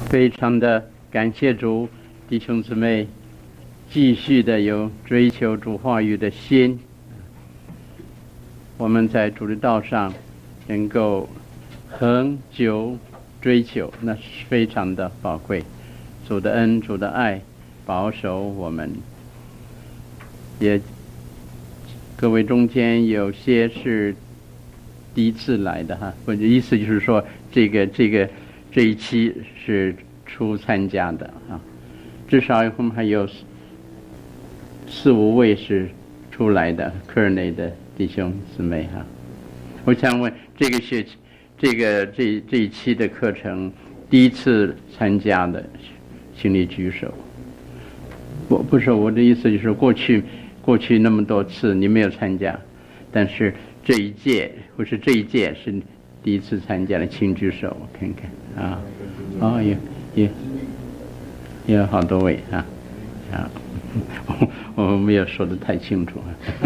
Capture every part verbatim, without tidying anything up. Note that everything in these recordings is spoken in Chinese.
非常的感谢主，弟兄姊妹继续的有追求主话语的心，我们在主的道上能够恒久追求，那是非常的宝贵。主的恩，主的爱保守我们。也各位中间有些是第一次来的哈，我的意思就是说这个这个这一期是初参加的啊，至少我们还有四五位是出来的课内的弟兄姊妹哈。我想问，这个学期这个这这一期的课程第一次参加的，请你举手。我不是我的意思，就是过去过去那么多次你没有参加，但是这一届或是这一届是第一次参加的，请举手我看看啊。哦，有有有好多位啊啊，我我没有说得太清楚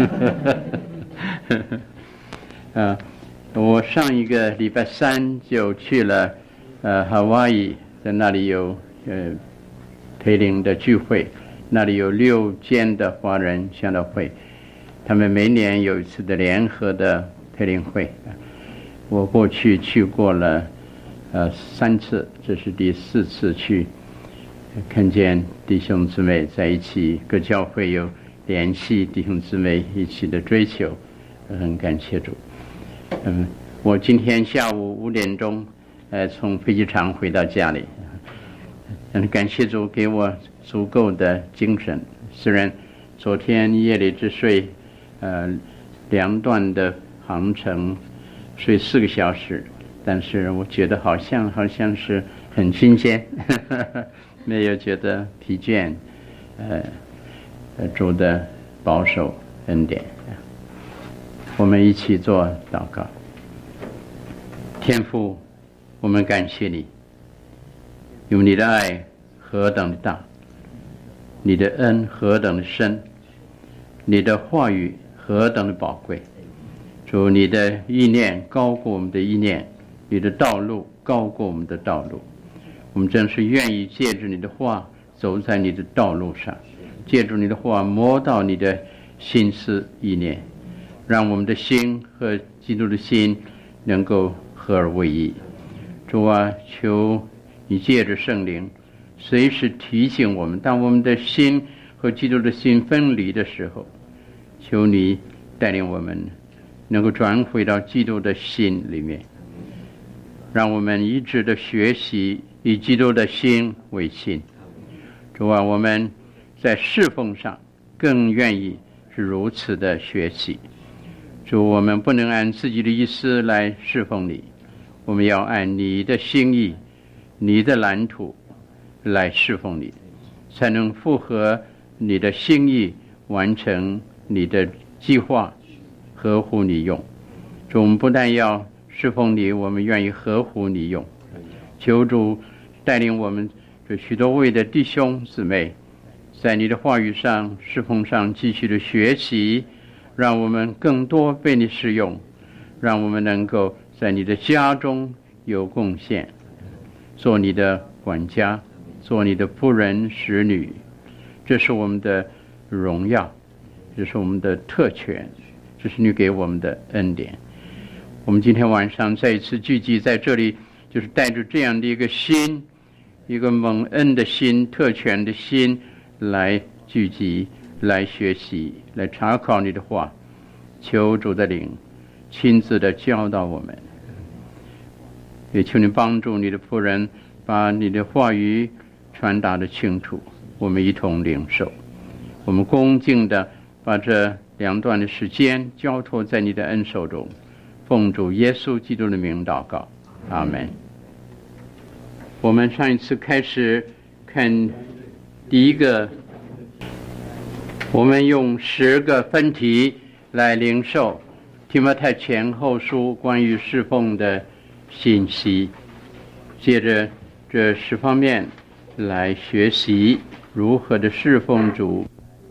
啊。啊，我上一个礼拜三就去了呃夏威夷，在那里有呃培灵的聚会，那里有六间的华人宣道会，他们每年有一次的联合的培灵会，我过去去过了呃三次，这是第四次去，看见弟兄姊妹在一起，各教会有联系弟兄姊妹一起的追求，很感谢主。嗯，我今天下午五点钟呃从飞机场回到家里，很感谢主给我足够的精神，虽然昨天夜里只睡呃两段的航程，睡四个小时，但是我觉得好像好像是很新鲜，呵呵，没有觉得疲倦，呃，主的保守恩典。我们一起做祷告。天父，我们感谢你，因为你的爱何等的大，你的恩何等的深，你的话语何等的宝贵。主，你的意念高过我们的意念，你的道路高过我们的道路。我们真是愿意借助你的话走在你的道路上，借助你的话摸到你的心思意念，让我们的心和基督的心能够合而为一。主啊，求你借着圣灵随时提醒我们，当我们的心和基督的心分离的时候，求你带领我们能够转回到基督的心里面，让我们一直的学习以基督的心为心。主啊，我们在侍奉上更愿意是如此的学习。主，我们不能按自己的意思来侍奉你，我们要按你的心意、你的蓝图来侍奉你，才能符合你的心意，完成你的计划，合乎你用。主，我们不但要侍奉你，我们愿意合乎你用。求主带领我们这许多位的弟兄姊妹，在你的话语上、侍奉上继续的学习，让我们更多被你使用，让我们能够在你的家中有贡献，做你的管家，做你的仆人使女，这是我们的荣耀，这是我们的特权，这是你给我们的恩典。我们今天晚上再一次聚集在这里，就是带着这样的一个心，一个蒙恩的心、特权的心来聚集，来学习，来查考你的话。求主的灵亲自的教导我们，也求你帮助你的仆人把你的话语传达的清楚，我们一同领受。我们恭敬的把这两段的时间交托在你的恩手中，奉主耶稣基督的名祷告，阿们。我们上一次开始看第一个，我们用十个分题来领受提摩太前后书关于侍奉的信息，借着这十方面来学习如何的侍奉主。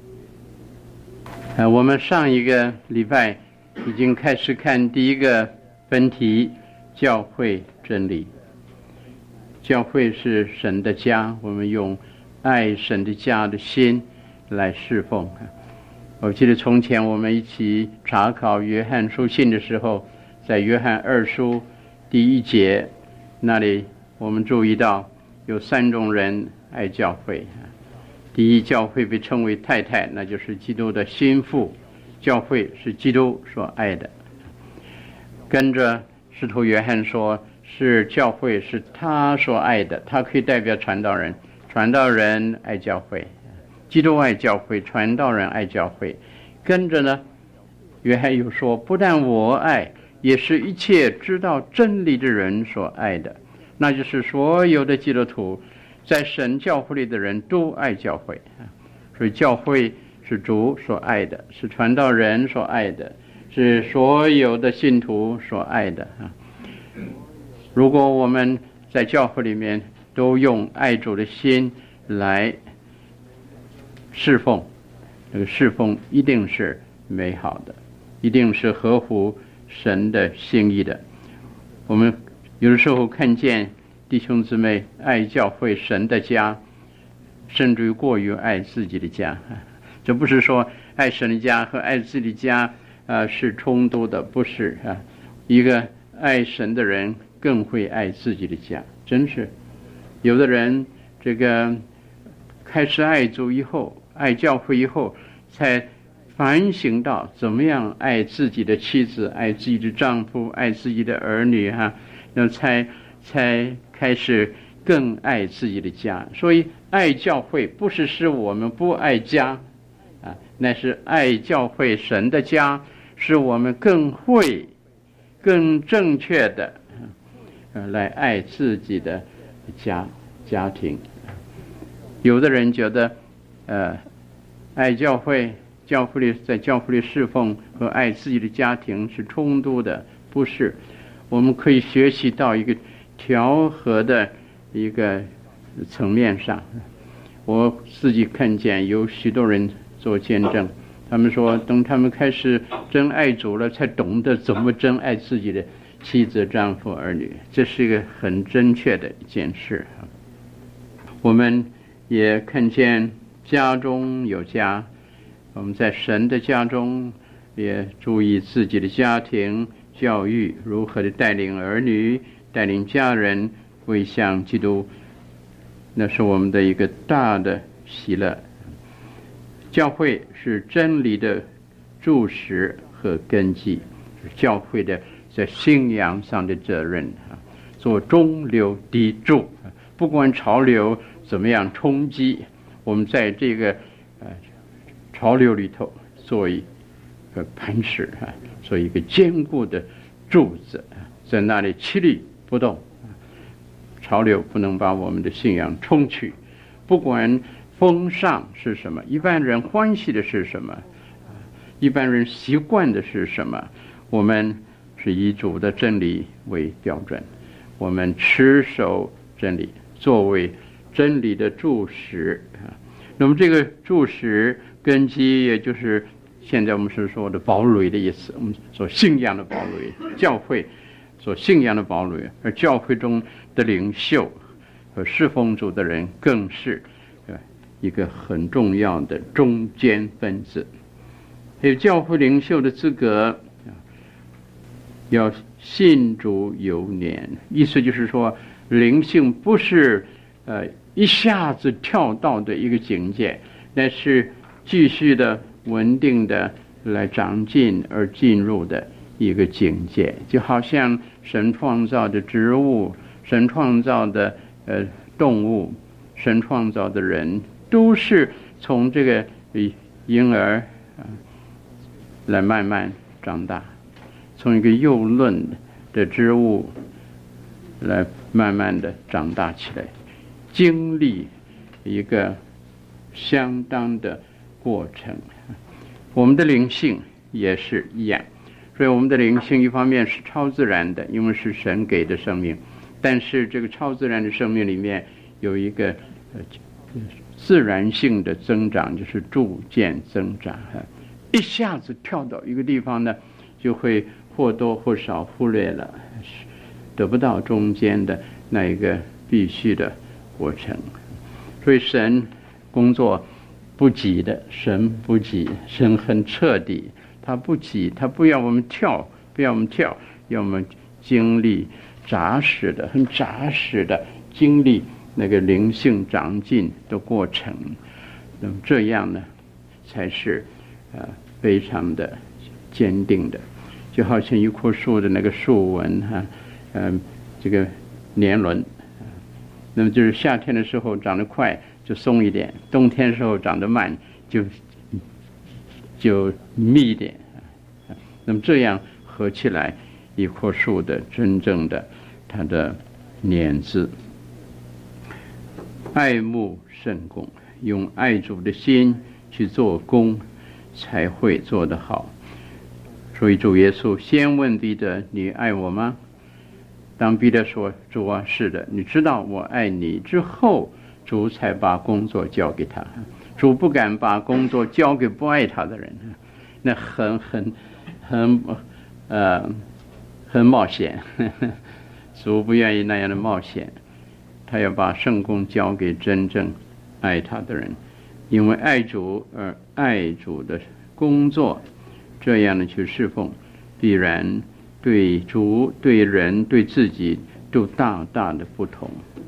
呃，我们上一个礼拜已经开始看第一个分题，教会真理。 教会是神的家，我们用爱神的家的心来侍奉。我记得从前我们一起查考约翰书信的时候，在约翰二书第一节那里，我们注意到有三种人爱教会。第一，教会被称为太太，那就是基督的心腹，教会是基督所爱的。跟着使徒约翰说，是教会是他所爱的，他可以代表传道人，传道人爱教会，基督爱教会，传道人爱教会。跟着呢，约翰又说，不但我爱，也是一切知道真理的人所爱的，那就是所有的基督徒在神教会里的人都爱教会。所以教会是主所爱的，是传道人所爱的，是所有的信徒所爱的。如果我们在教会里面都用爱主的心来侍奉，这个侍奉一定是美好的，一定是合乎神的心意的。我们有的时候看见弟兄姊妹爱教会神的家，甚至于过于爱自己的家。这不是说爱神的家和爱自己的家呃是冲突的，不是啊。一个爱神的人更会爱自己的家，真是。有的人这个开始爱主以后，爱教会以后，才反省到怎么样爱自己的妻子，爱自己的丈夫，爱自己的儿女哈，那才才开始更爱自己的家。所以爱教会不是使我们不爱家啊，那是爱教会神的家，使我们更会更正确的呃来爱自己的家家庭。有的人觉得呃爱教会，教会里在教会里侍奉和爱自己的家庭是冲突的，不是。我们可以学习到一个调和的一个层面上。我自己看见有许多人做见证，他们说等他们开始真爱主了，才懂得怎么真爱自己的妻子、丈夫、儿女，这是一个很正确的一件事。我们也看见家中有家，我们在神的家中也注意自己的家庭教育，如何的带领儿女，带领家人归向基督，那是我们的一个大的喜乐。教会是真理的柱石和根基，教会的在信仰上的责任，做中流砥柱，不管潮流怎么样冲击，我们在这个呃潮流里头做一个磐石，做一个坚固的柱子，在那里屹立不动。潮流不能把我们的信仰冲去，不管风尚是什么，一般人欢喜的是什么，一般人习惯的是什么，我们是以主的真理为标准，我们持守真理，作为真理的柱石。那么这个柱石根基，也就是现在我们是说的堡垒的意思，我们所信仰的堡垒，教会所信仰的堡垒，而教会中的领袖和侍奉主的人更是一个很重要的中间分子。还有教会领袖的资格，要信主有年，意思就是说灵性不是呃一下子跳到的一个境界，那是继续的稳定的来长进而进入的一个境界。就好像神创造的植物，神创造的呃动物，神创造的人，都是从这个婴儿、呃、来慢慢长大，从一个幼嫩的植物来慢慢的长大起来，经历一个相当的过程。我们的灵性也是一样，所以我们的灵性一方面是超自然的，因为是神给的生命，但是这个超自然的生命里面有一个呃自然性的增长，就是逐渐增长。一下子跳到一个地方呢，就会或多或少忽略了，得不到中间的那一个必须的过程。所以神工作不急的，神不急，神很彻底，他不急，他不要我们跳，不要我们跳，要我们经历扎实的、很扎实的经历那个灵性长进的过程。那么这样呢，才是呃非常的坚定的，就好像一棵树的那个树纹哈，嗯、呃，这个年轮。那么就是夏天的时候长得快就松一点，冬天的时候长得慢就就密一点。那么这样合起来，一棵树的真正的它的年资。爱慕圣工，用爱主的心去做工，才会做得好。所以主耶稣先问彼得：“你爱我吗？”当彼得说：“主啊，是的，你知道我爱你。”之后，主才把工作交给他。主不敢把工作交给不爱他的人，那很很很呃很冒险。主不愿意那样的冒险，他要把圣工交给真正爱他的人，因为爱主而爱主的工作，这样的去侍奉，必然对主、对人、对自己都大大的不同。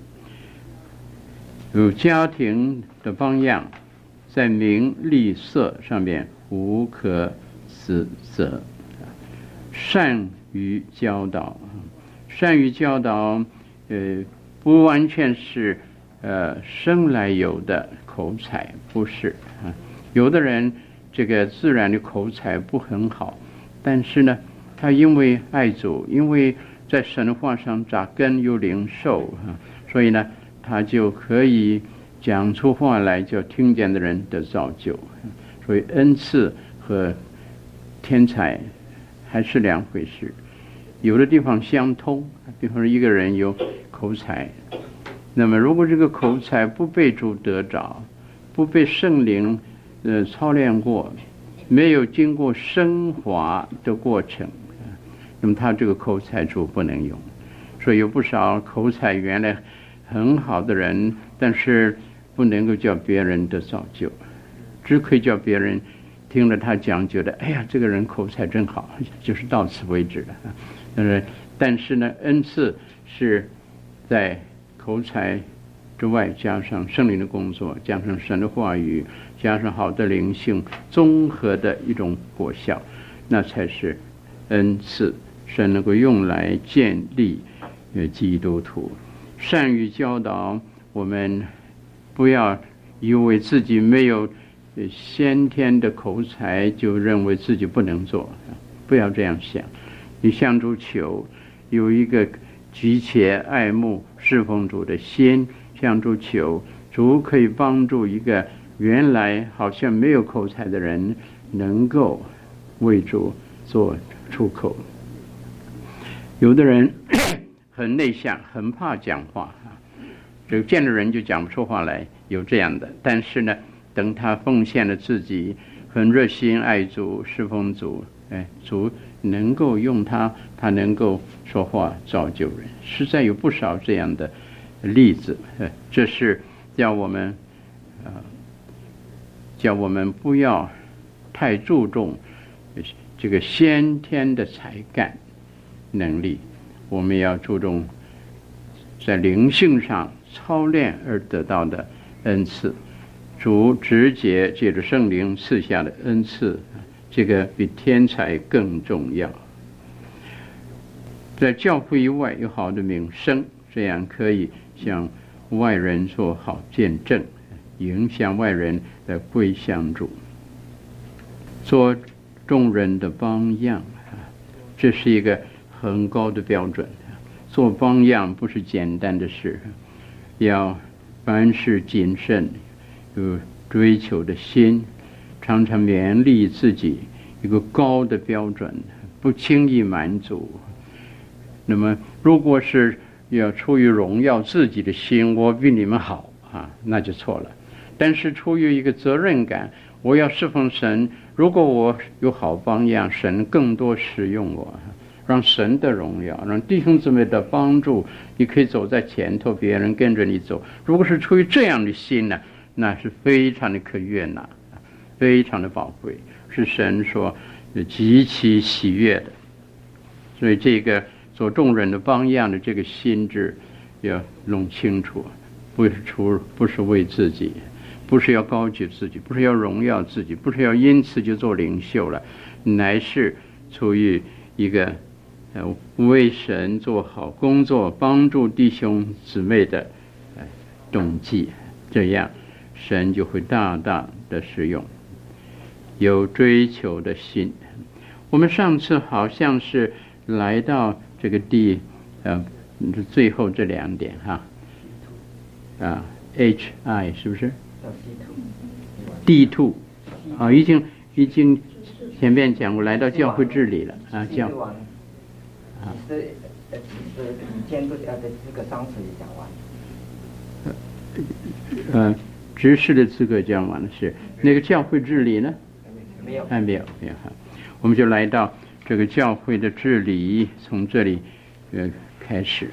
有家庭的榜样，在名利色上面无可指责。善于教导，善于教导，呃，不完全是呃生来有的口才，不是啊。有的人这个自然的口才不很好，但是呢，他因为爱主，因为在神话上扎根有领受啊，所以呢，他就可以讲出话来，就听见的人的造就。所以恩赐和天才还是两回事。有的地方相通，比方说一个人有口才，那么如果这个口才不被主得着，不被圣灵呃操练过，没有经过升华的过程，那么他这个口才主不能用。所以有不少口才原来很好的人，但是不能够叫别人的造就，只可以叫别人听了他讲，觉得哎呀，这个人口才真好，就是到此为止了。但是，但是呢，恩赐是在口才之外，加上圣灵的工作，加上神的话语，加上好的灵性，综合的一种果效，那才是恩赐，神能够用来建立呃基督徒。善于教导，我们不要以为自己没有先天的口才，就认为自己不能做，不要这样想。你向主求，有一个急切爱慕侍奉主的心，向主求，主可以帮助一个原来好像没有口才的人，能够为主做出口。有的人很内向，很怕讲话，这个见了人就讲不出话来，有这样的。但是呢，等他奉献了自己，很热心爱主侍奉主，哎，主能够用他，他能够说话造就人，实在有不少这样的例子。这是叫我们呃，叫我们不要太注重这个先天的才干能力，我们要注重在灵性上操练而得到的恩赐。主直接借着圣灵赐下的恩赐，这个比天才更重要。在教会以外有好的名声，这样可以向外人做好见证，影响外人来归向主，做众人的榜样，这是一个很高的标准。做榜样不是简单的事，要凡事谨慎，有追求的心，常常勉励自己一个高的标准，不轻易满足。那么如果是要出于荣耀自己的心，我比你们好啊，那就错了。但是出于一个责任感，我要侍奉神，如果我有好榜样，神更多使用我， 让神的荣耀，让弟兄姊妹的帮助，你可以走在前头，别人跟着你走。如果是出于这样的心呢，那是非常的可悦纳，非常的宝贵，是神说极其喜悦的。所以这个做众人的榜样的这个心智要弄清楚，不是出不是为自己，不是要高举自己，不是要荣耀自己，不是要因此就做领袖了，乃是出于一个呃为神做好工作，帮助弟兄姊妹的呃动机，这样神就会大大的使用。有追求的心。我们上次好像是来到这个第呃最后这两点哈啊 H I 是不是 D two 啊已经已经前面讲过，来到教会治理了啊教啊是呃是监督呃的资格章程也讲完呃执事的资格讲完了，是那个教会治理呢没有还没有没有哈，我们就来到这个教会的治理，从这里呃开始。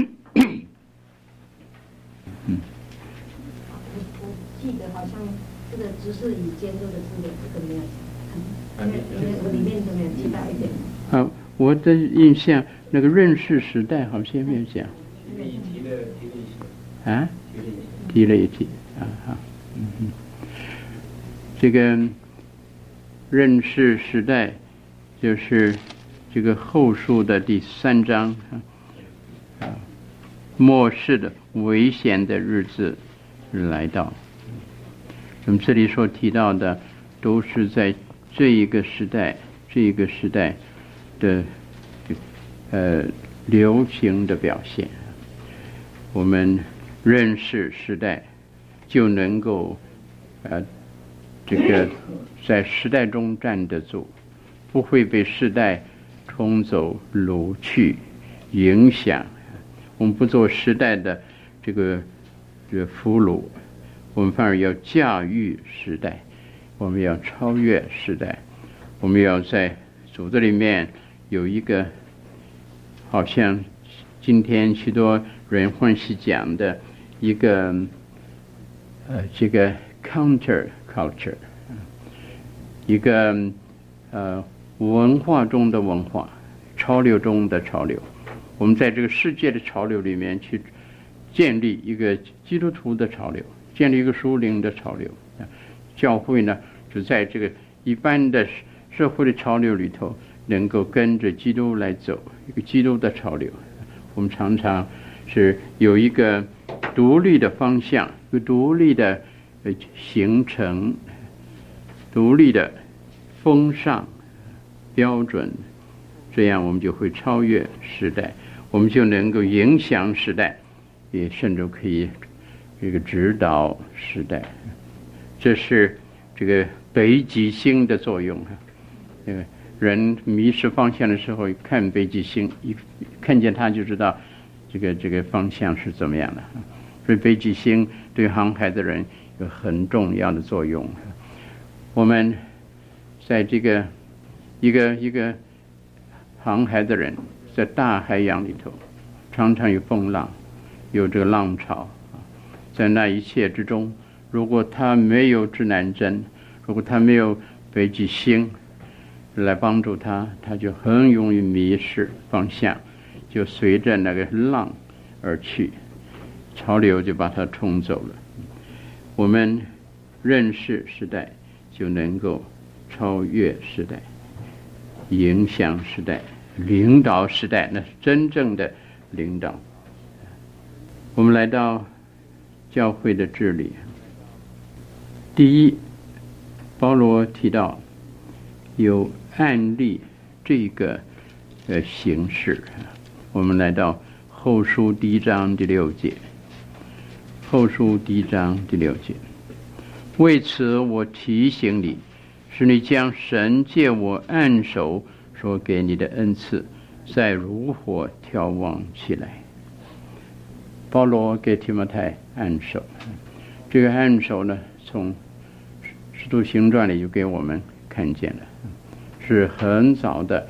嗯，我记得好像这个执事与监督的资格这个没有讲，因为因为我里面都没有提到一点。 啊，我的印象那个认识时代好像没有讲。 提了提了一些啊？提了一提啊好，嗯嗯，这个认识时代就是这个后书的第三章啊，末世的危险的日子来到。我们这里所提到的都是在这一个时代这一个时代的呃流行的表现。我们认识时代就能够呃这个在时代中站得住，不会被时代冲走掳去影响。我们不做时代的这个这个俘虏，我们反而要驾驭时代，我们要超越时代，我们要在主的里面有一个好像今天许多人欢喜讲的一个呃这个 counter culture， 一个呃文化中的文化，潮流中的潮流。我们在这个世界的潮流里面去建立一个基督徒的潮流，建立一个属灵的潮流。教会呢，就在这个一般的社会的潮流里头，能够跟着基督来走，一个基督的潮流。我们常常是有一个独立的方向，一个独立的形成，独立的风尚标准，这样我们就会超越时代，我们就能够影响时代，也甚至可以这个指导时代。这是这个北极星的作用哈。这个人迷失方向的时候，看北极星，一看见它就知道这个这个方向是怎么样的。所以北极星对航海的人有很重要的作用。我们在这个一个一个航海的人，在大海洋里头，常常有风浪，有这个浪潮，在那一切之中，如果他没有指南针，如果他没有北极星来帮助他，他就很容易迷失方向，就随着那个浪而去，潮流就把他冲走了。我们认识时代，就能够超越时代，影响时代，领导时代，那是真正的领导。我们来到教会的治理，第一，保罗提到有案例这个呃形式。我们来到后书第一章第六节，后书第一章第六节，为此我提醒你，使你将神借我按手所给你的恩赐再如火眺望起来。保罗给提摩太按手，这个按手呢，从使徒行传里就给我们看见了，是很早的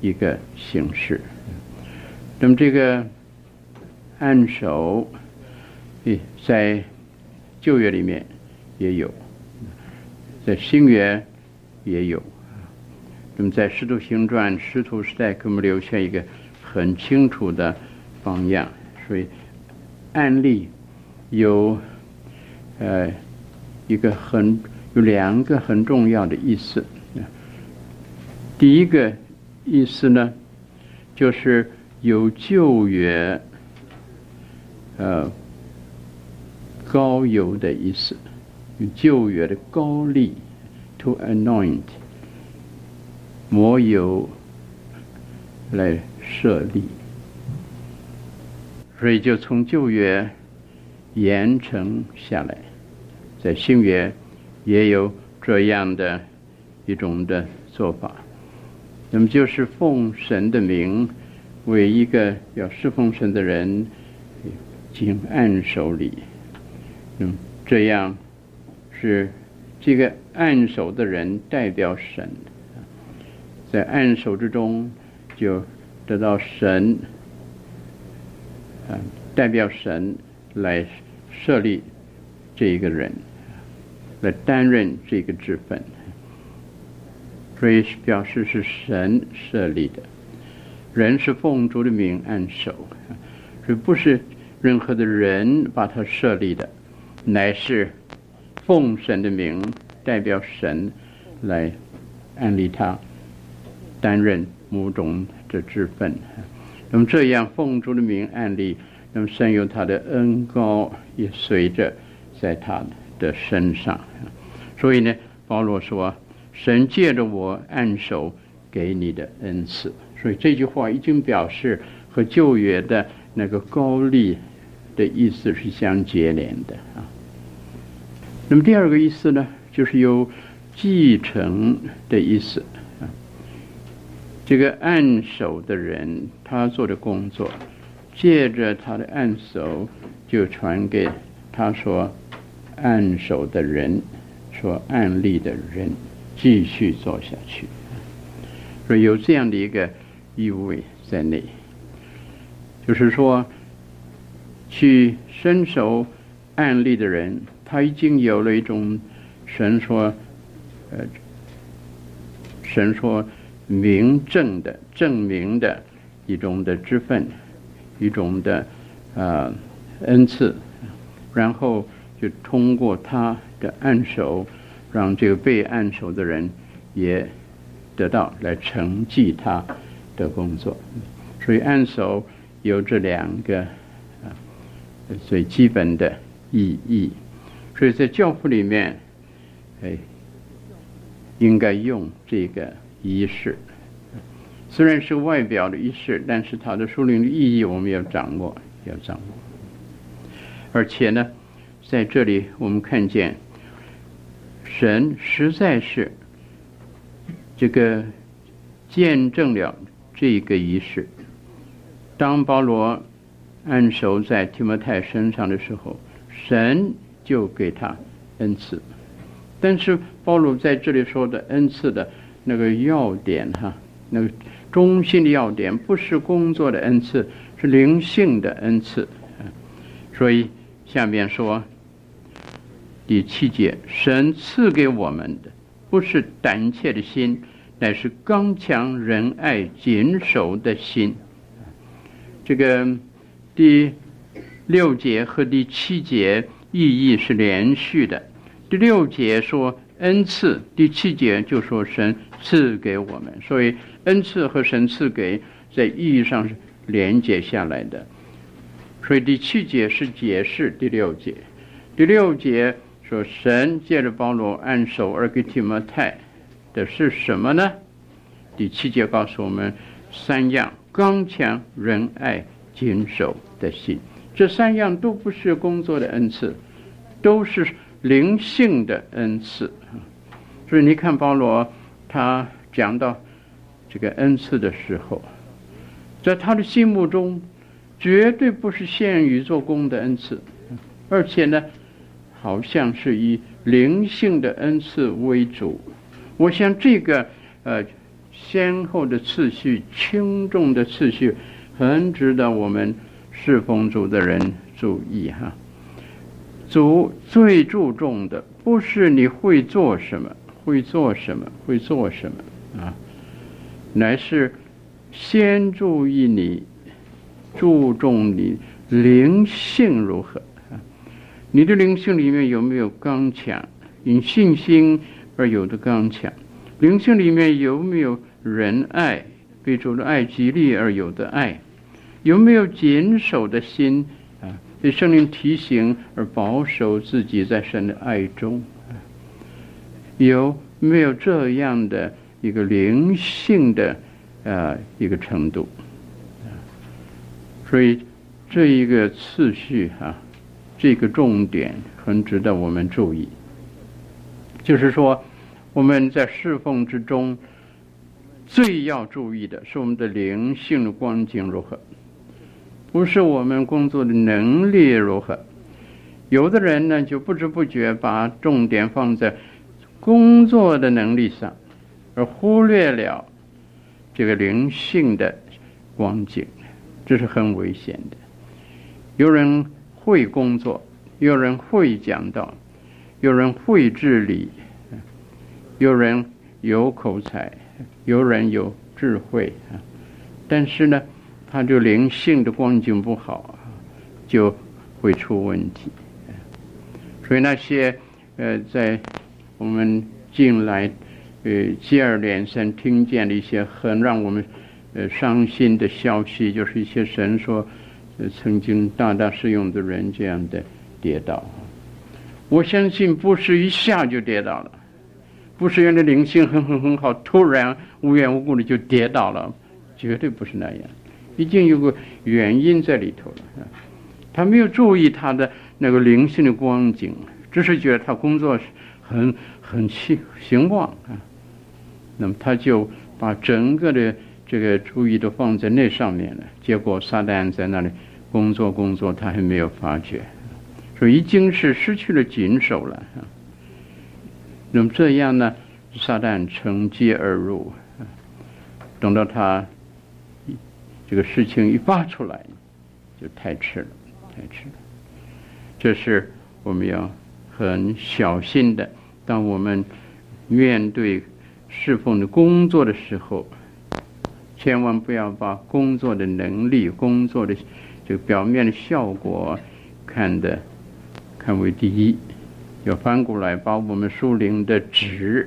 一个形式。那么这个按手，在旧约里面也有，在新约也有。那么在使徒行传使徒时代给我们留下一个很清楚的榜样，所以案例有呃一个很有两个很重要的意思。第一个意思呢，就是有旧约呃膏油的意思，有旧约的膏力 to anoint 抹油来设立，所以就从旧约延承下来，在新约也有这样的一种的做法。那么就是奉神的名为一个要侍奉神的人经按手礼。嗯，这样是这个按手的人代表神，在按手之中就得到神啊代表神来设立这一个人，来担任这个职分，所以表示是神设立的。人是奉主的名按手，所以不是任何的人把他设立的，乃是奉神的名代表神来按立他担任某种的职分。那么这样奉主的名按立，那么神有他的恩膏也随着在他的身上。所以呢，保罗说神借着我按手给你的恩赐，所以这句话已经表示和旧约的那个膏力的意思是相接连的啊。那么第二个意思呢，就是有继承的意思啊。这个按手的人他做的工作，借着他的按手就传给他说按手的人，说按立的人继续做下去，所以有这样的一个意味在内，就是说去伸手按立的人，他已经有了一种神说呃神说明证的证明的一种的职分，一种的呃恩赐，然后就通过他的按手，让这个被按手的人也得到来承继他的工作。所以按手有这两个啊最基本的意义，所以在教父里面哎应该用这个仪式，虽然是外表的仪式，但是它的属灵的意义我们要掌握要掌握。而且呢，在这里我们看见神实在是这个见证了这个仪式。当保罗按手在提摩太身上的时候，神就给他恩赐。但是保罗在这里说的恩赐的那个要点哈，那个中心的要点不是工作的恩赐，是灵性的恩赐。所以下面说第七节，神赐给我们的不是胆怯的心，乃是刚强仁爱谨守的心。这个第六节和第七节意义是连续的。第六节说恩赐，第七节就说神赐给我们，所以恩赐和神赐给在意义上是连接下来的。所以第七节是解释第六节。第六节说神借着保罗按手而给提摩太的是什么呢？第七节告诉我们三样：刚强仁爱谨守的心。这三样都不是工作的恩赐，都是灵性的恩赐。所以你看保罗他讲到这个恩赐的时候，在他的心目中绝对不是限于做工的恩赐，而且呢好像是以灵性的恩赐为主。我想这个呃先后的次序、轻重的次序，很值得我们侍奉主的人注意哈。主最注重的不是你会做什么，会做什么，会做什么啊，乃是先注意你，注重你灵性如何啊？你的灵性里面有没有刚强？因信心而有的刚强。灵性里面有没有仁爱？被主的爱激励而有的爱？有没有谨守的心啊？被圣灵提醒而保守自己在神的爱中？有没有这样的一个灵性的呃一个程度？所以这一个次序啊，这个重点很值得我们注意。就是说，我们在侍奉之中，最要注意的是我们的灵性的光景如何，不是我们工作的能力如何。有的人呢，就不知不觉把重点放在工作的能力上，而忽略了这个灵性的光景，这是很危险的。有人会工作，有人会讲道，有人会治理，有人有口才，有人有智慧，但是呢，他就灵性的光景不好，就会出问题。所以那些呃，在我们近来呃接二连三听见的一些很让我们呃伤心的消息，就是一些神说呃曾经大大使用的人这样的跌倒。我相信不是一下就跌倒了，不是原来灵性很很很好，突然无缘无故的就跌倒了，绝对不是那样，已经有个原因在里头了。他没有注意他的那个灵性的光景，只是觉得他工作很很兴兴旺啊，那么他就把整个的这个注意都放在那上面了，结果撒旦在那里工作工作，他还没有发觉，所以已经是失去了谨守了。那么这样呢，撒旦乘机而入，等到他这个事情一发出来，就太迟了，太迟了。这是我们要很小心的。当我们面对侍奉的工作的时候，千万不要把工作的能力、工作的这个表面的效果看得看为第一，要反过来把我们属灵的质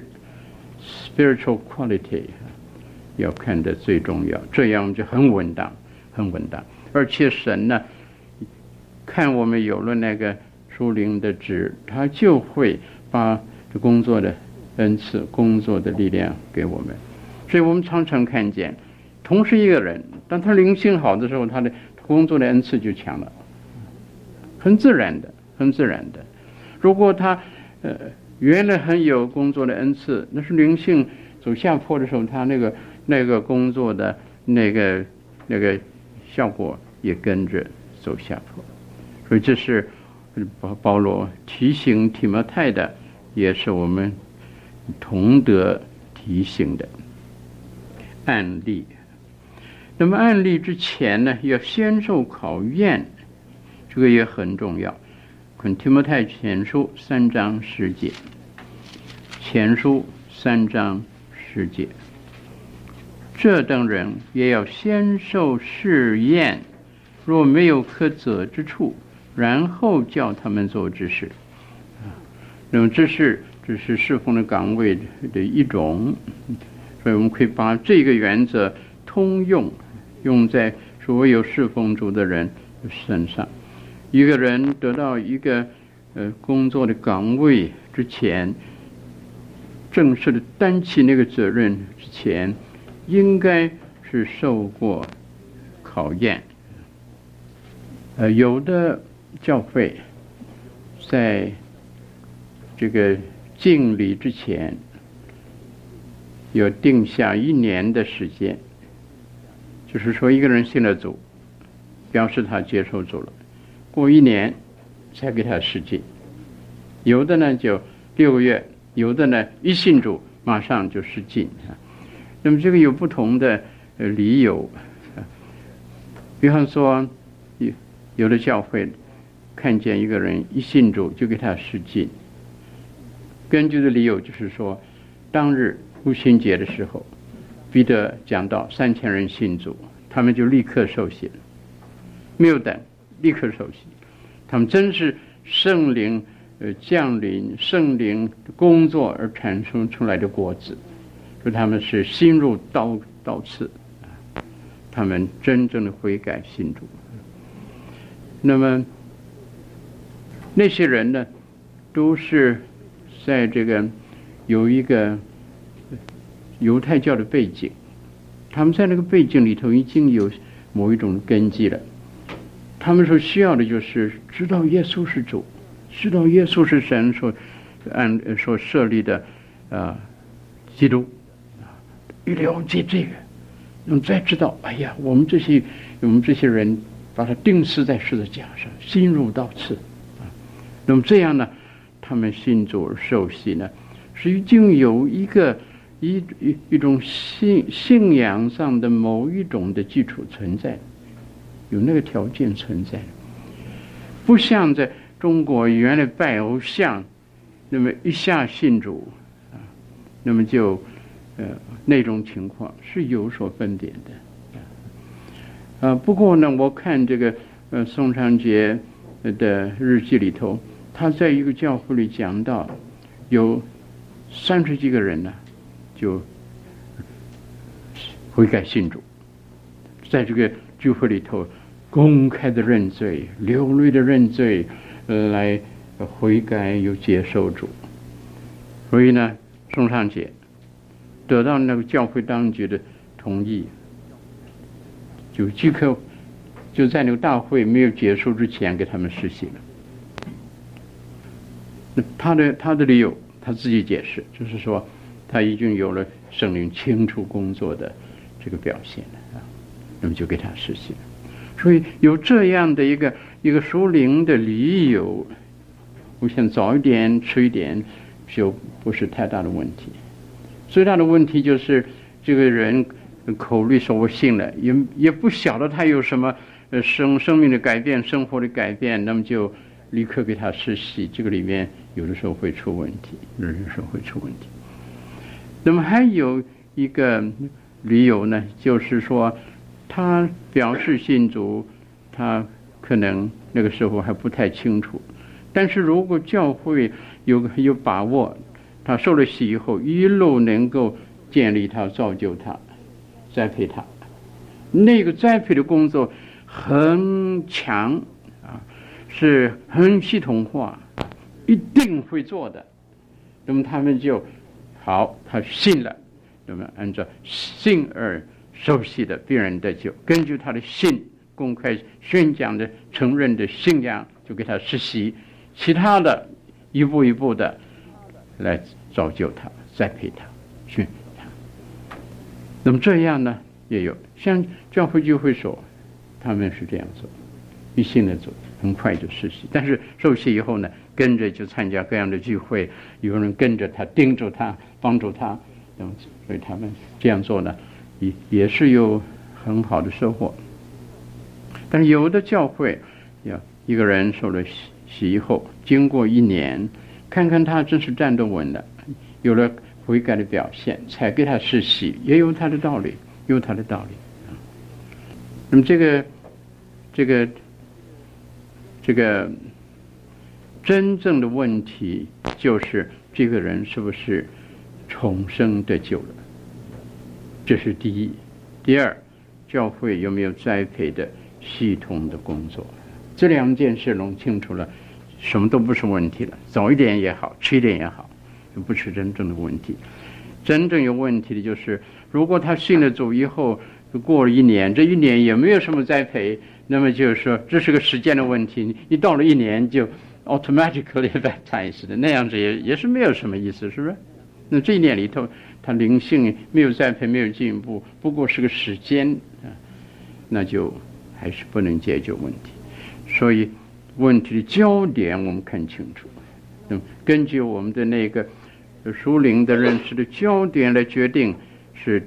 spiritual quality 要看得最重要，这样就很稳当，很稳当。而且神呢，看我们有了那个属灵的质，他就会把这工作的恩赐、工作的力量给我们。所以我们常常看见，同是一个人，当他灵性好的时候，他的工作的恩赐就强了，很自然的，很自然的。如果他呃原来很有工作的恩赐，那是灵性走下坡的时候，他那个那个工作的那个那个效果也跟着走下坡。所以这是保保罗提醒提摩太的，也是我们同得提醒的案例。那么案例之前呢，要先受考验，这个也很重要。看提摩太前书三章十节，前书三章十节，这等人也要先受试验，若没有可责之处，然后叫他们做执事。那么这是这是侍奉的岗位的一种，所以我们可以把这个原则通用，用在所有侍奉主的人身上。一个人得到一个呃工作的岗位之前，正式的担起那个责任之前，应该是受过考验。呃，有的教会在这个敬礼之前，有定下一年的时间，就是说一个人信了主，表示他接受主了，过一年才给他实际。有的呢就六个月，有的呢一信主马上就实际。 那么这个有不同的呃理由，比方说有有的教会看见一个人一信主就给他施浸，根据的理由就是说，当日五旬节的时候，彼得讲到三千人信主，他们就立刻受洗了，没有等，立刻受洗。他们真是圣灵呃降临，圣灵工作而产生出来的果子，说他们是心入刀刀刺，他们真正的悔改信主。那么那些人呢，都是在这个有一个犹太教的背景，他们在那个背景里头已经有某一种根基了。他们所需要的就是知道耶稣是主，知道耶稣是神所按所设立的啊基督，一了解这个，那么再知道，哎呀，我们这些我们这些人把他钉死在十字架上，心如刀刺啊。那么这样呢，他们信主而受洗呢，是已经有一个一一一种信信仰上的某一种的基础存在，有那个条件存在，不像在中国原来拜偶像，那么一下信主啊，那么就呃那种情况是有所分别的啊。不过呢，我看这个呃宋长杰的日记里头，他在一个教会里讲到，有三十几个人呢，就悔改信主，在这个聚会里头公开的认罪，流泪的认罪，呃，来悔改又接受主。所以呢，宋尚杰得到那个教会当局的同意，就即刻就在那个大会没有结束之前给他们实行了。那他的他的理由他自己解释，就是说他已经有了圣灵清除工作的这个表现了啊，那么就给他实行了。所以有这样的一个一个属灵的理由，我想早一点迟一点就不是太大的问题。最大的问题就是这个人口里说我信了，也也不晓得他有什么呃生生命的改变、生活的改变，那么就立刻给他施洗，这个里面有的时候会出问题，有的时候会出问题。那么还有一个理由呢，就是说他表示信主，他可能那个时候还不太清楚，但是如果教会有有把握，他受了洗以后一路能够建立他、造就他、栽培他，那个栽培的工作很强啊，是很系统化，一定会做的。那么他们就好，他信了，那么按照信而受洗的必然得救，根据他的信公开宣讲的承认的信仰，就给他实习，其他的一步一步的来造就他、栽培他、训练他。那么这样呢，也有像教会就会说，他们是这样做，一信的做，很快就实习。但是受洗以后呢，跟着就参加各样的聚会，有人跟着他、盯着他、帮助他，那么所以他们这样做呢，也也是有很好的收获。但是有的教会，呀，一个人受了洗洗以后，经过一年，看看他真是站得稳了，有了悔改的表现，才给他施洗，也有他的道理，有他的道理。那么这个，这个，这个真正的问题就是这个人是不是重生得救了？这是第一。第二，教会有没有栽培的系统的工作？这两件事弄清楚了，什么都不是问题了。早一点也好，迟一点也好，不是真正的问题。真正有问题的就是，如果他信了主以后，过了一年，这一年也没有什么栽培，那么就是说这是个时间的问题。你到了一年就 automatically baptized 的，那样子也也是没有什么意思，是不是？那这一年里头，他灵性没有栽培，没有进步，不过是个时间啊，那就还是不能解决问题。所以问题的焦点我们看清楚，那么根据我们的那个属灵的认识的焦点来决定，是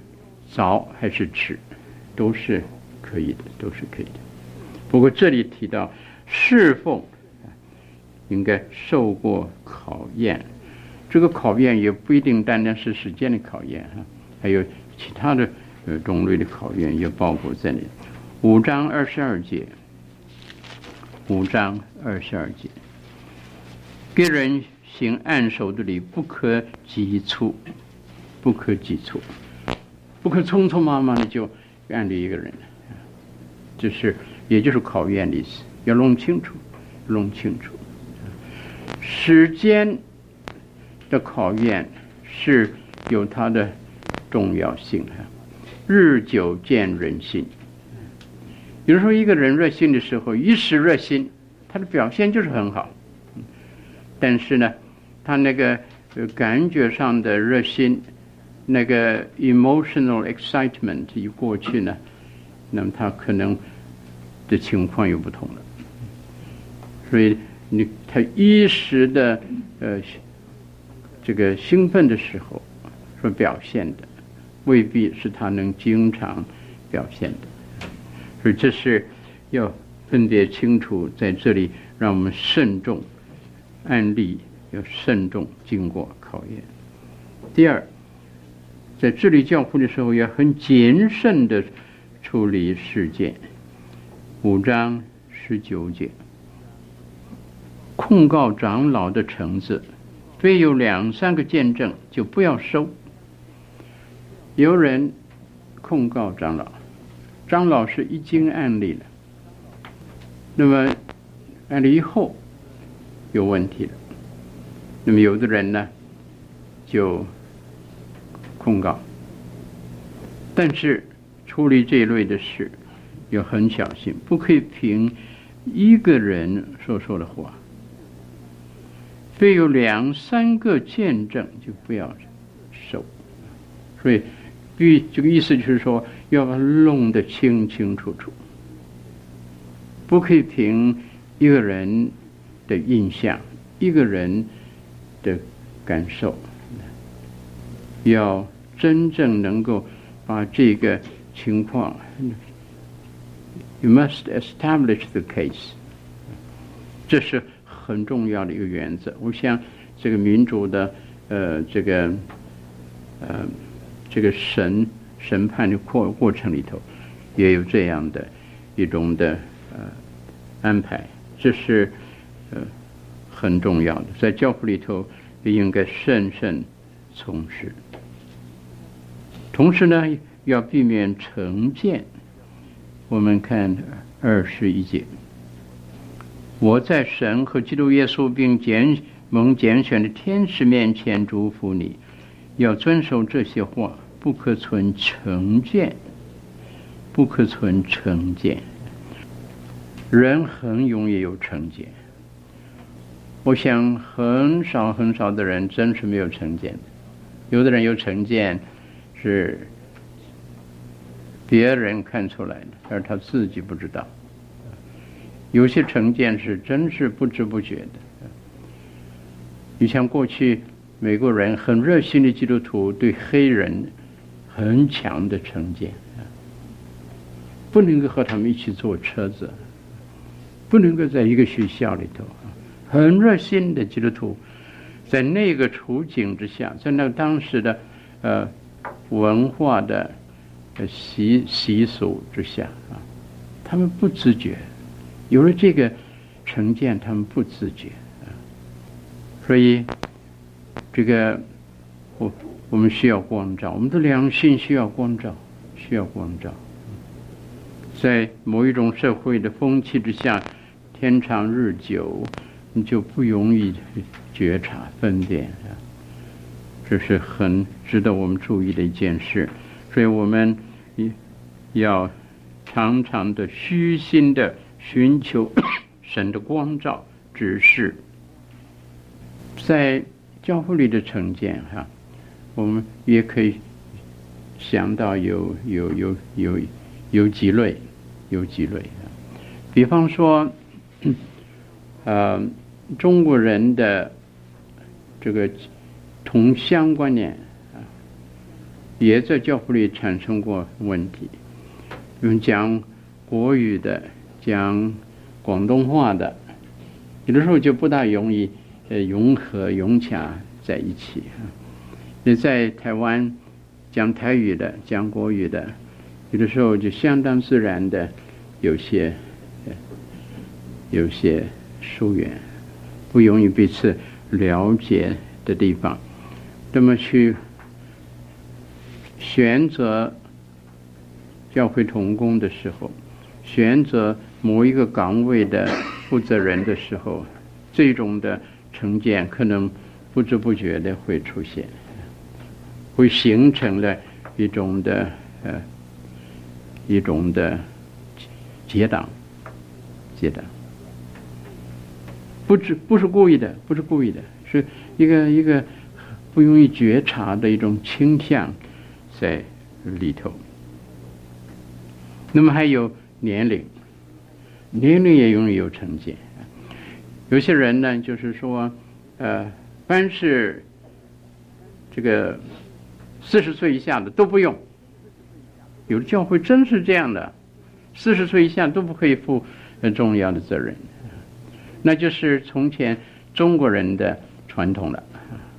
早还是迟，都是可以的，都是可以的。不过这里提到侍奉应该受过考验，这个考验也不一定单单是时间的考验哈，还有其他的呃种类的考验也包括在内。五章二十二节，五章二十二节，给人行按手的礼，不可急促，不可急促，不可匆匆忙忙的就按理一个人，就是也就是考验的意思，要弄清楚，弄清楚。时间的考验是有它的重要性哈，日久见人心。有时候一个人热心的时候，一时热心，他的表现就是很好，但是呢，他那个感觉上的热心，那个 emotional excitement 一过去呢，那么他可能的情况又不同了。所以你他一时的呃这个兴奋的时候所表现的，未必是他能经常表现的。所以这是要分别清楚，在这里让我们慎重，案例要慎重经过考验。第二，在治理教会的时候要很谨慎的处理事件。五章十九节，控告长老的橙子，非有两三个见证就不要收。有人控告长老，长老是一经案例了，那么案例以后有问题了，那么有的人呢就控告，但是处理这一类的事要很小心，不可以凭一个人所说的话，非有两三个见证就不要收。所以这个意思就是说，要把它弄得清清楚楚，不可以凭一个人的印象，一个人的感受，要真正能够把这个情况 ，you must establish the case， 这是很重要的一个原则。我想这个民主的呃这个呃。这个审审判的过过程里头，也有这样的一种的呃安排，这是呃很重要的，在教会里头也应该慎慎从事。同时呢，要避免成见。我们看二十一节，我在神和基督耶稣并拣蒙拣选的天使面前祝福你。要遵守这些话，不可存成见，不可存成见。人很容易有成见，我想很少很少的人真是没有成见的。有的人有成见是别人看出来的，而他自己不知道。有些成见是真是不知不觉的。你像过去美国人很热心的基督徒对黑人很强的成见，不能够和他们一起坐车子，不能够在一个学校里头。很热心的基督徒在那个处境之下，在那当时的呃文化的习习俗之下啊，他们不自觉，有了这个成见，他们不自觉啊，所以这个我我们需要光照，我们的良心需要光照，需要光照。在某一种社会的风气之下，天长日久，你就不容易觉察分辨啊，这是很值得我们注意的一件事。所以我们要常常的虚心的寻求神的光照指示。在教会里的成见哈，我们也可以想到有有有有有几类，有几类啊。比方说，呃，中国人的这个同乡观念啊， 也在教会里产生过问题。用讲国语的，讲广东话的，有的时候就不大容易呃融合融洽在一起啊。那在台湾讲台语的，讲国语的，有的时候就相当自然的有些有些疏远，不容易彼此了解的地方，那么去选择教会同工的时候，选择某一个岗位的负责人的时候，这种的成见可能不知不觉的会出现，会形成了一种的呃一种的结党，结党，不是不是故意的，不是故意的，是一个一个不容易觉察的一种倾向在里头。那么还有年龄，年龄也容易有成见。有些人呢，就是说，呃，凡是这个四十岁以下的都不用。有的教会真是这样的，四十岁以下都不可以负重要的责任，那就是从前中国人的传统了。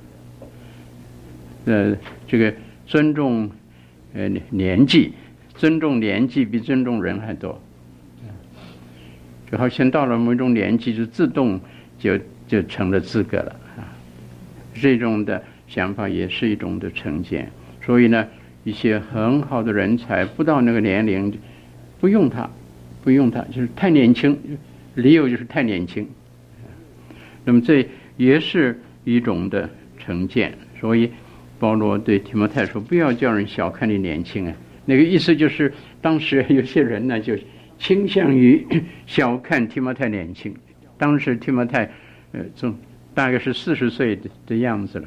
呃，这个尊重呃年纪。尊重年纪比尊重人还多，就好像到了某种年纪就自动就就成了资格了啊。这种的想法也是一种的成见，所以呢，一些很好的人才不到那个年龄，不用他，不用他，就是太年轻，理由就是太年轻。那么这也是一种的成见，所以保罗对提摩太说：“不要叫人小看你年轻啊。”那个意思就是，当时有些人呢就倾向于小看提摩太年轻。当时提摩太，呃，从大概是四十岁的的样子了，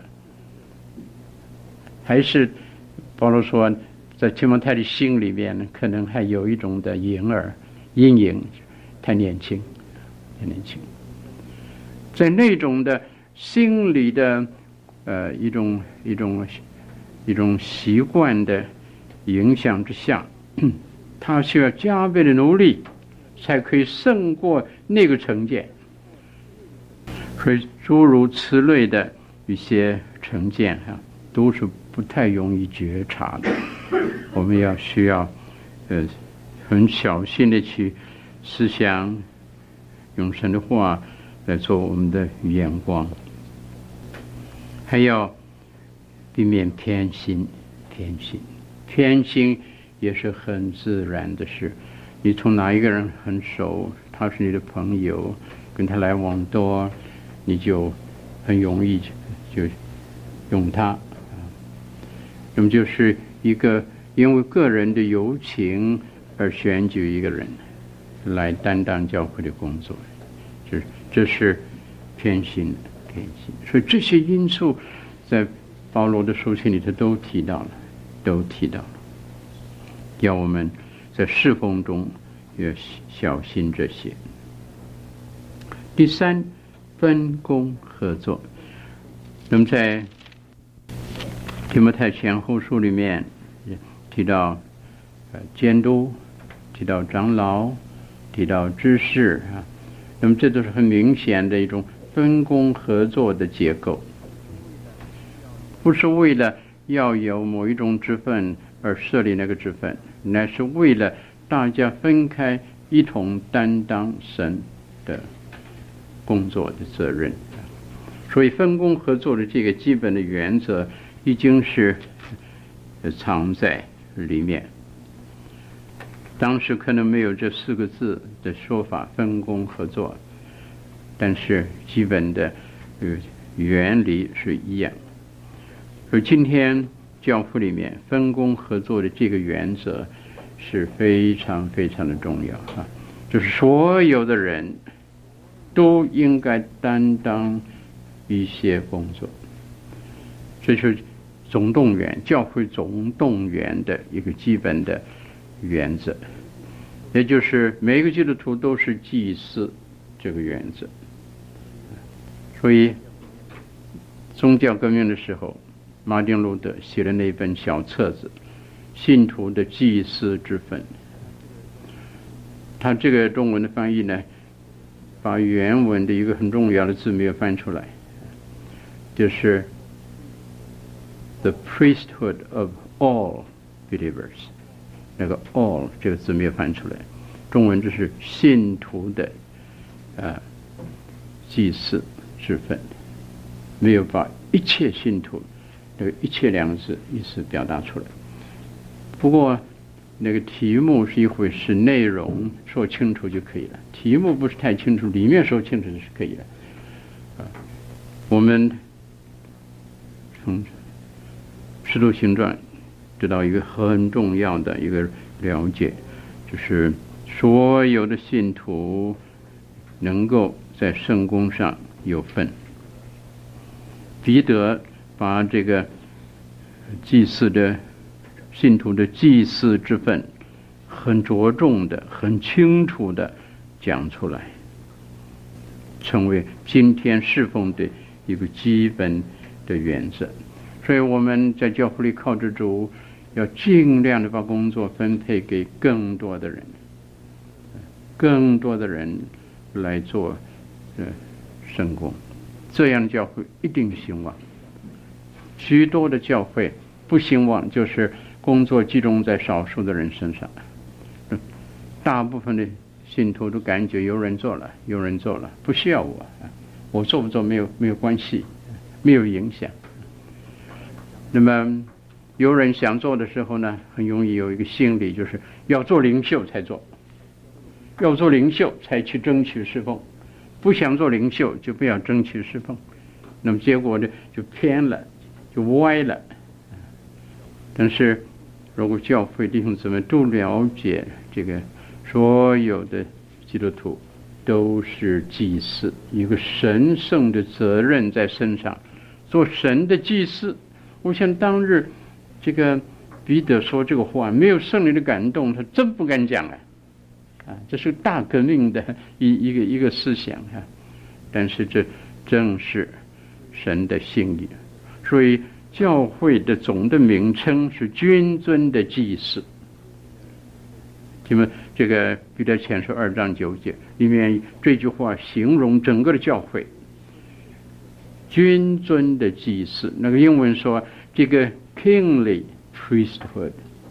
还是保罗说，在提摩太的心里面呢，可能还有一种的婴儿阴影，太年轻，太年轻。在那种的心理的呃一种一种一种习惯的影响之下，他需要加倍的努力，才可以胜过那个成见。所以诸如此类的一些成见啊，都是不太容易觉察的。我们要需要呃很小心的去思想，用神的话来做我们的眼光，还要避免偏心，偏心。偏心也是很自然的事。你从哪一个人很熟，他是你的朋友，跟他来往多，你就很容易就用他。那么就是一个因为个人的友情而选举一个人来担当教会的工作，这这是偏心，偏心。所以这些因素在保罗的书信里头都提到了。都提到了，要我们在侍奉中要小心这些。第三，分工合作。那么在提摩太前后书里面提到呃监督，提到长老，提到知识啊，那么这都是很明显的一种分工合作的结构，不是为了要有某一种职分而设立那个职分，乃是为了大家分开一同担当神的工作的责任。所以分工合作的这个基本的原则已经是藏在里面。当时可能没有这四个字的说法，分工合作，但是基本的原理是一样。而今天教父里面分工合作的这个原则是非常非常的重要啊，就是所有的人都应该担当一些工作，这是总动员，教会总动员的一个基本的原则，也就是每个基督徒都是祭司这个原则。所以宗教革命的时候， 马丁路德写的那本小册子《信徒的祭司之分》。他这个中文的翻译呢，把原文的一个很重要的字没有翻出来，就是 the priesthood of all believers， 那个 all 这个字没有翻出来，中文就是信徒的呃祭司之分，没有把一切信徒那个一切两个字意思表达出来。不过那个题目是一回事，内容说清楚就可以了。题目不是太清楚，里面说清楚是可以的。啊，我们从《使徒行传》知道一个很重要的一个了解，就是所有的信徒能够在圣工上有份。彼得把这个祭祀的信徒的祭祀之分很着重的很清楚的讲出来，成为今天侍奉的一个基本的原则。所以我们在教会里靠着主，要尽量的把工作分配给更多的人，更多的人来做呃圣工，这样教会一定兴旺。许多的教会不兴旺，就是工作集中在少数的人身上，大部分的信徒都感觉有人做了，有人做了，不需要我，我做不做没有没有关系，没有影响。那么有人想做的时候呢，很容易有一个心理，就是要做领袖才做，要做领袖才去争取侍奉，不想做领袖就不要争取侍奉，那么结果呢就偏了，就歪了。但是如果教会弟兄姊妹都了解这个，所有的基督徒都是祭司，一个神圣的责任在身上，做神的祭司。我想当日这个彼得说这个话，没有圣灵的感动，他真不敢讲啊！啊，这是大革命的一一个一个思想啊！但是这正是神的心意，所以教会的总的名称是君尊的祭司。你们这个彼得前书二章九节里面这句话形容整个的教会，君尊的祭司。那个英文说这个 kingly priesthood，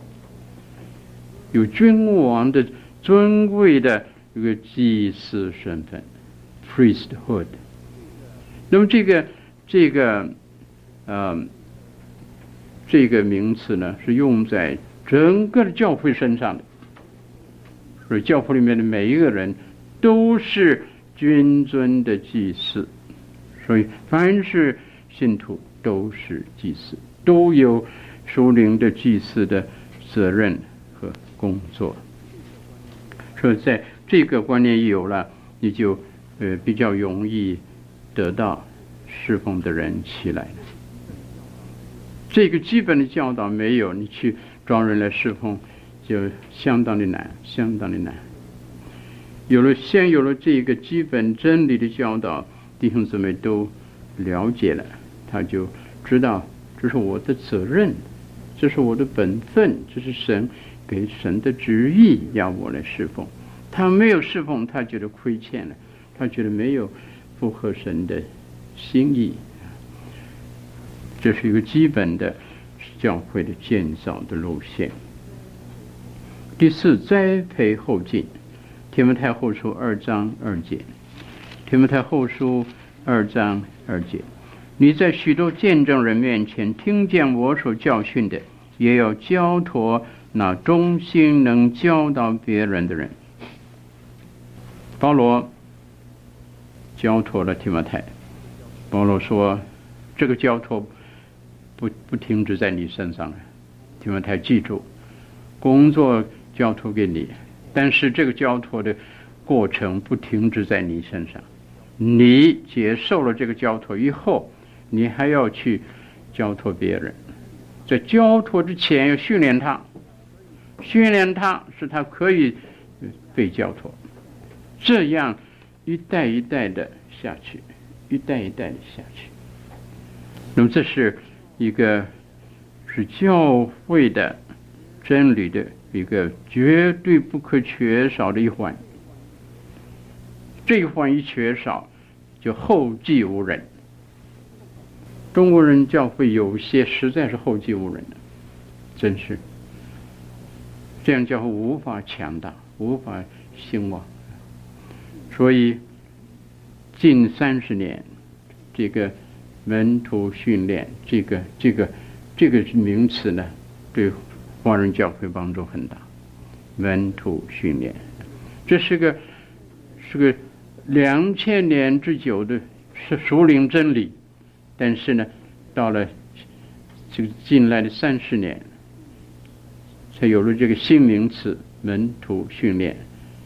有君王的尊贵的一个祭司身份 priesthood。 那么这个这个呃这个名词呢是用在整个的教会身上的，所以教会里面的每一个人都是君尊的祭司，所以凡是信徒都是祭司，都有属灵的祭司的责任和工作。所以在这个观念一有了，你就呃比较容易得到侍奉的人起来了。这个基本的教导没有，你去招人来侍奉就相当的难，相当的难。有了先有了这个基本真理的教导，弟兄姊妹都了解了，他就知道这是我的责任，这是我的本分，这是神给神的旨意要我来侍奉。他没有侍奉，他觉得亏欠了，他觉得没有符合神的心意。这是一个基本的教会的建造的路线。第四，栽培后进。提摩太后书二章二节，提摩太后书二章二节，你在许多见证人面前听见我所教训的，也要交托那忠心能教导别人的人。保罗交托了提摩太，保罗说这个交托不不停止在你身上了，提摩太记住，工作交托给你，但是这个交托的过程不停止在你身上。你接受了这个交托以后，你还要去交托别人。在交托之前要训练他，训练他使他可以被交托，这样一代一代的下去，一代一代的下去。那么这是一个是教会的真理的一个绝对不可缺少的一环。这一环一缺少，就后继无人。中国人教会有些实在是后继无人的，真是这样，教会无法强大，无法兴旺。所以近三十年，这个门徒训练这个这个这个名词呢，对华人教会帮助很大。门徒训练，这是个是个两千年之久的是属灵真理，但是呢，到了这个近来的三十年，才有了这个新名词门徒训练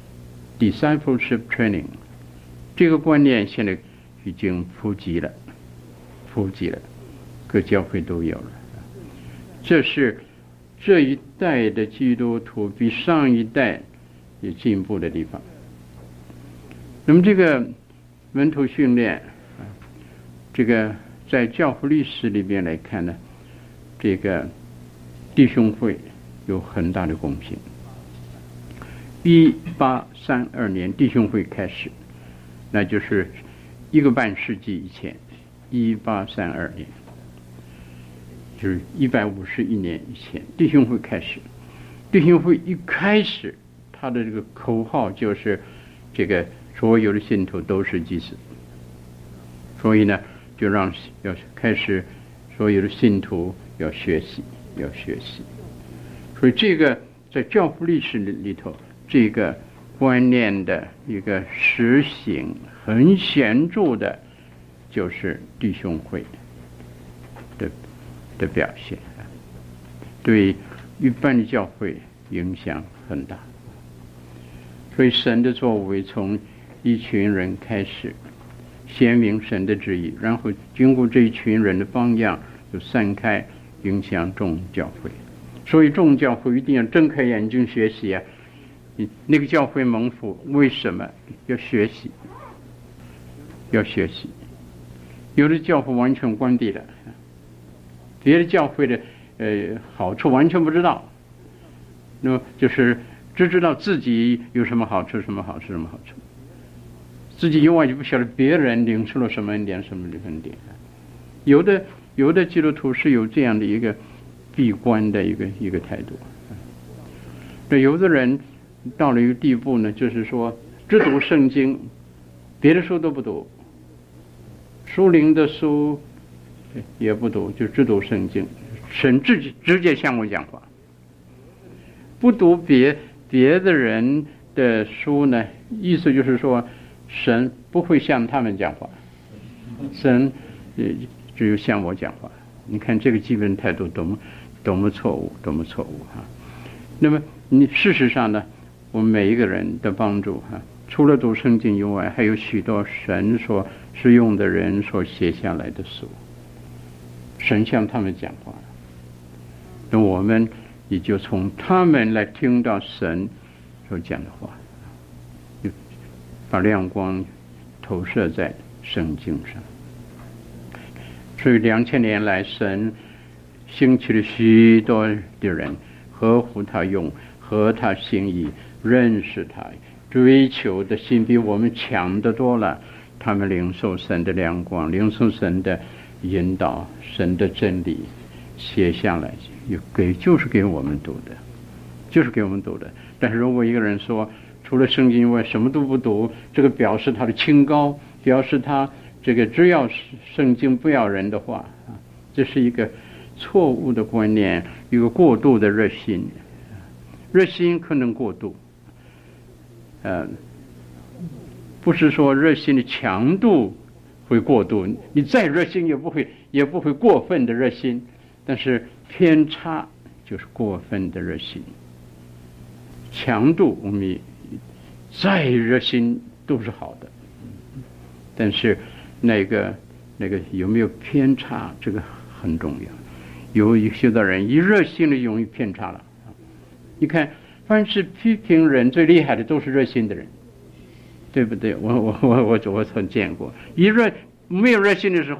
（discipleship training）。这个观念现在已经普及了，普及了，各教会都有了。这是这一代的基督徒比上一代有进步的地方。那么这个门徒训练，这个在教父历史里边来看呢，这个弟兄会有很大的贡献。一八三二年弟兄会开始，那就是一个半世纪以前，一八三二年，就是一百五十一年以前，弟兄会开始。弟兄会一开始，他的这个口号就是这个所有的信徒都是祭司，所以呢，就让要开始所有的信徒要学习，要学习。所以这个在教父历史里头，这个观念的一个实行很显著的，就是弟兄会的的表现，对一般的教会影响很大。所以神的作为从一群人开始显明神的旨意，然后经过这一群人的榜样就散开，影响众教会。所以众教会一定要睁开眼睛学习啊！那个教会蒙福，为什么要学习？要学习。有的教会完全关闭了，别的教会的呃好处完全不知道，那么就是只知道自己有什么好处，什么好处，什么好处，自己以外就不晓得别人领受了什么恩典，什么恩典。有的有的基督徒是有这样的一个闭关的一个一个态度。那有的人到了一个地步呢，就是说只读圣经，别的书都不读，属灵的书也不读，就只读圣经。神直直接向我讲话，不读别别的人的书呢，意思就是说神不会向他们讲话，神只有向我讲话。你看这个基本态度多么多么错误，多么错误哈！那么你事实上呢，我们每一个人的帮助哈，除了读圣经以外，还有许多神所使用的人所写下来的书，神向他们讲话，那我们也就从他们来听到神所讲的话，就把亮光投射在圣经上。所以两千年来，神兴起了许多的人，合乎他用，合他心意，认识他，追求的心比我们强得多了。他们领受神的亮光，领受神的引导，神的真理写下来，有给就是给我们读的，就是给我们读的。但是如果一个人说除了圣经以外什么都不读，这个表示他的清高，表示他这个只要圣经不要人的话，这是一个错误的观念，一个过度的热心。热心可能过度，呃，不是说热心的强度会过度，你再热心也不会也不会过分的热心，但是偏差就是过分的热心。强度我们再热心都是好的，但是那个那个有没有偏差，这个很重要。有一些的人一热心的容易偏差了。你看，凡是批评人最厉害的都是热心的人，对不对？我我我我我曾见过，一热没有热心的时候，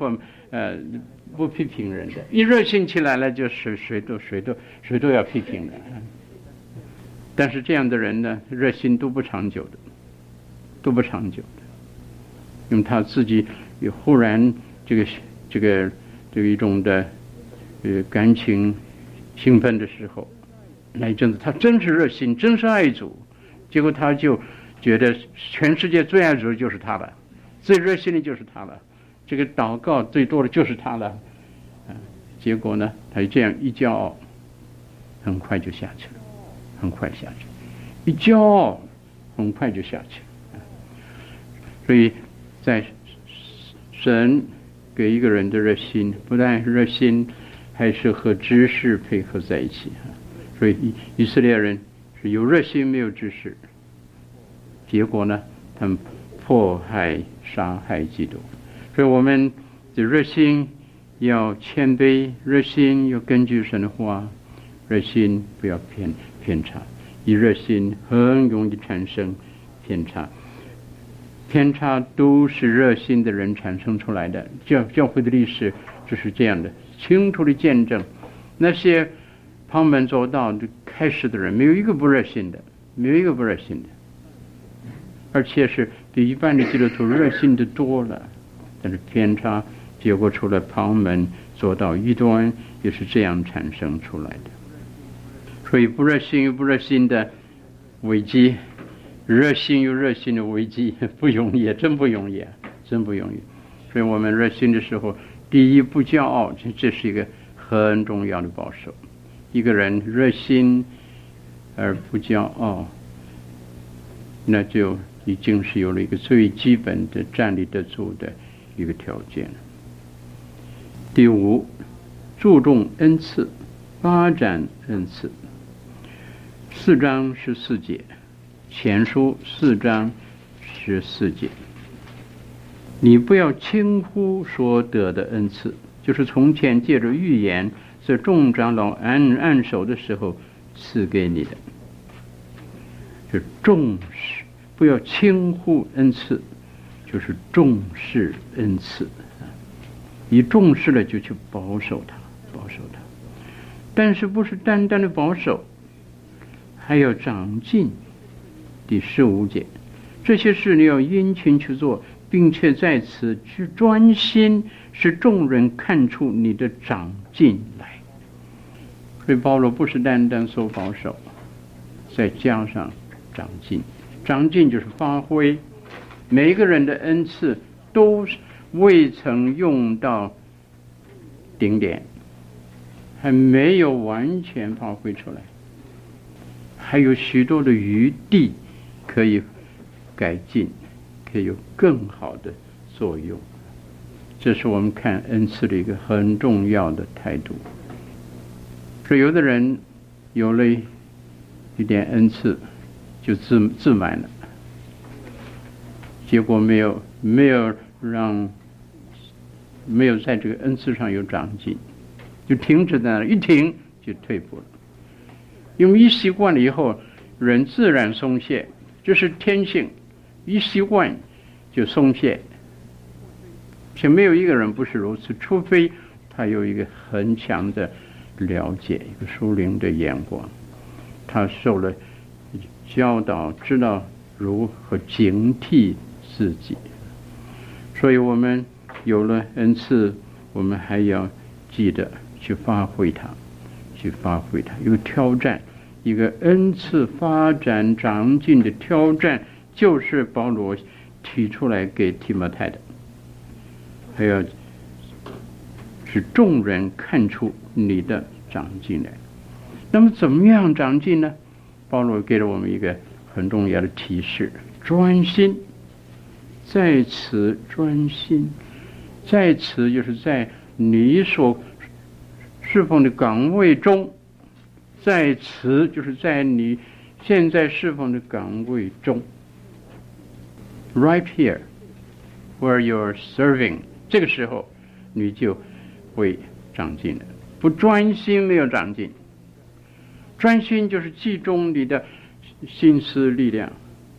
呃不批评人的，一热心起来了，就是谁都谁都谁都要批评的。但是这样的人呢，热心都不长久的，都不长久的，因为他自己有忽然这个这个这个一种的呃感情兴奋的时候，那一阵子他真是热心，真是爱主，结果他就觉得全世界最爱主的就是他了，最热心的就是他了，这个祷告最多的就是他了，啊，结果呢，他就这样一骄傲，很快就下去了，很快下去，一骄傲，很快就下去了。所以，在神给一个人的热心，不但热心，还是和知识配合在一起。所以以色列人是有热心没有知识，结果呢，他们迫害、杀害基督。所以我们的热心要谦卑，热心要根据神的话，热心不要偏偏差，一热心很容易产生偏差。偏差都是热心的人产生出来的，教教会的历史就是这样的，清楚的见证。那些旁门左道的开始的人，没有一个不热心的，没有一个不热心的，而且是比一般的基督徒热心的多了。但是偏差结果除了旁门左道异端，也是这样产生出来的。所以不热心有不热心的危机。热心有热心的危机，不容易，真不容易，真不容易。所以我们热心的时候，第一不骄傲，这这是一个很重要的保守。一个人热心而不骄傲，那就已经是有了一个最基本的站立得住的一个条件。第五，注重恩赐，发展恩赐。四章十四节。前书四章十四节，你不要轻忽所得的恩赐，就是从前借着预言在众长老按按手的时候赐给你的，就重视，不要轻忽恩赐，就是重视恩赐，你重视了就去保守它，保守它，但是不是单单的保守，还要长进。第十五节，这些事你要殷勤去做，并且在此去专心，使众人看出你的长进来。所以保罗不是单单说保守，再加上长进。长进就是发挥，每一个人的恩赐都未曾用到顶点，还没有完全发挥出来，还有许多的余地可以改进，可以有更好的作用。这是我们看恩赐的一个很重要的态度。所以有的人有了一点恩赐就自自满了，结果没有没有让没有在这个恩赐上有长进，就停止在那，一停就退步了。因为一习惯了以后，人自然松懈，这是天性，一习惯就松懈。且没有一个人不是如此，除非他有一个很强的了解，一个属灵的眼光，他受了教导，知道如何警惕自己。所以我们有了恩赐，我们还要记得去发挥它，去发挥它。有挑战，一个恩赐发展长进的挑战，就是保罗提出来给提摩太的，还要使众人看出你的长进来。那么怎么样长进呢？保罗给了我们一个很重要的提示：专心，在此专心，在此就是在你所侍奉的岗位中，在此就是在你现在侍奉的岗位中。Right here, where you're serving， 这个时候你就会长进了。不专心没有长进，专心就是集中你的心思力量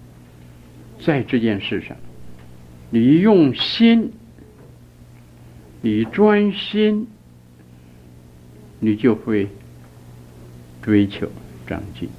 在这件事上，你用心你专心，你就会追求长进。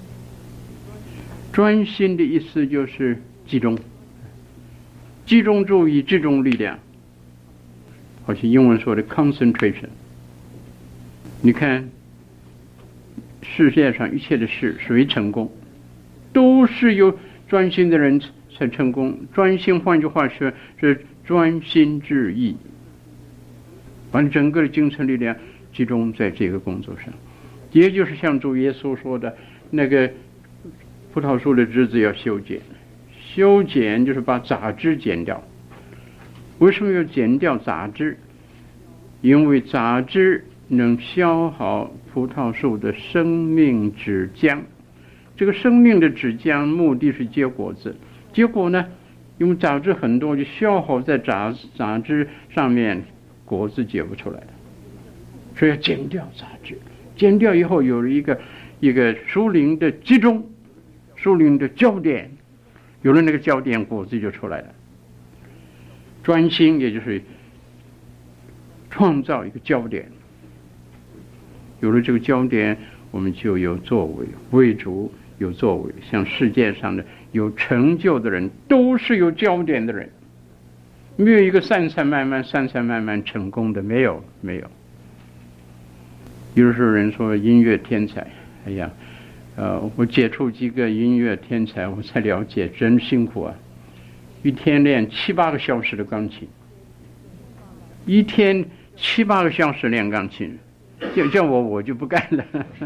专心的意思就是集中，集中注意，集中力量，好像英文说的 concentration。你看世界上一切的事谁成功，都是有专心的人才成功。专心换句话说是专心致意，把整个的精神力量集中在这个工作上。也就是像主耶稣说的，那个葡萄树的枝子要修剪，修剪就是把杂枝剪掉。为什么要剪掉杂枝？因为杂枝能消耗葡萄树的生命之浆。这个生命的之浆目的是结果子，结果呢，因为杂质很多，就消耗在杂杂质上面，果子结不出来了。所以要剪掉杂质，剪掉以后有了一个一个属灵的集中，属灵的焦点，有了那个焦点，果子就出来了。专心也就是创造一个焦点，有了这个焦点，我们就有作为，为主有作为。像世界上的有成就的人，都是有焦点的人，没有一个散散漫漫、散散漫漫成功的，没有，没有。有时候人说音乐天才，哎呀，呃，我接触几个音乐天才，我才了解，真辛苦啊！一天练七八个小时的钢琴，一天七八个小时练钢琴，叫叫我我就不干了。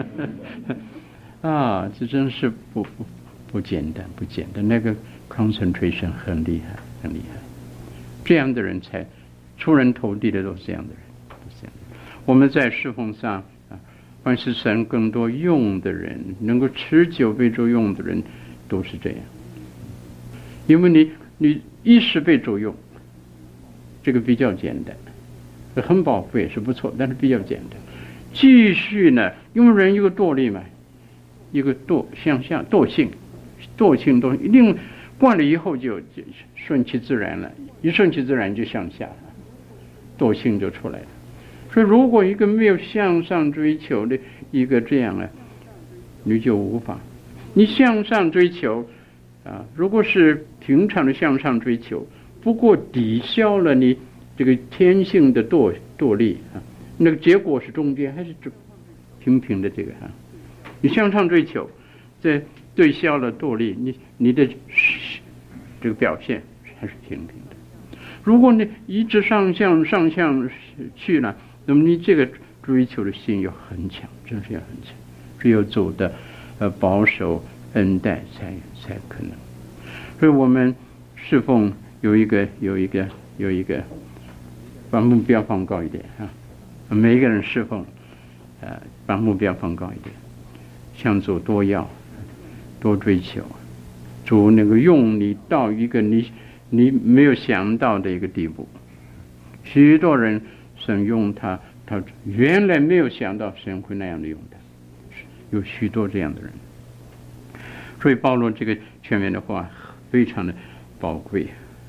啊，这真是不不不简单，不简单。那个 concentration 很厉害，很厉害。这样的人才出人头地的，都是这样的人，都是这样的人。我们在侍奉上啊，凡是神更多用的人，能够持久被主用的人，都是这样。因为你你一时被主用，这个比较简单，很宝贵是不错，但是比较简单。继续呢，因为人有个惰力嘛，一个惰向下惰性，惰性都一定惯了以后就就顺其自然了，一顺其自然就向下了，惰性就出来了。所以如果一个没有向上追求的一个这样呢，你就无法。你向上追求啊，如果是平常的向上追求，不过抵消了你这个天性的惰惰力啊，那个结果是中间还是平平的这个啊。你向上追求，这对消了惰力，你你的这个表现还是平平的。如果你一直上向上向去了，那么你这个追求的心要很强，真是要很强。只有主的呃保守恩待才才可能。所以我们侍奉有一个有一个有一个把目标放高一点啊，每一个人侍奉呃把目标放高一点，向主多要多追求，主能够用你到一个你你没有想到的一个地步。许多人神用他，他原来没有想到神会那样的用他，有许多这样的人。所以保罗这个全面的话非常的宝贵。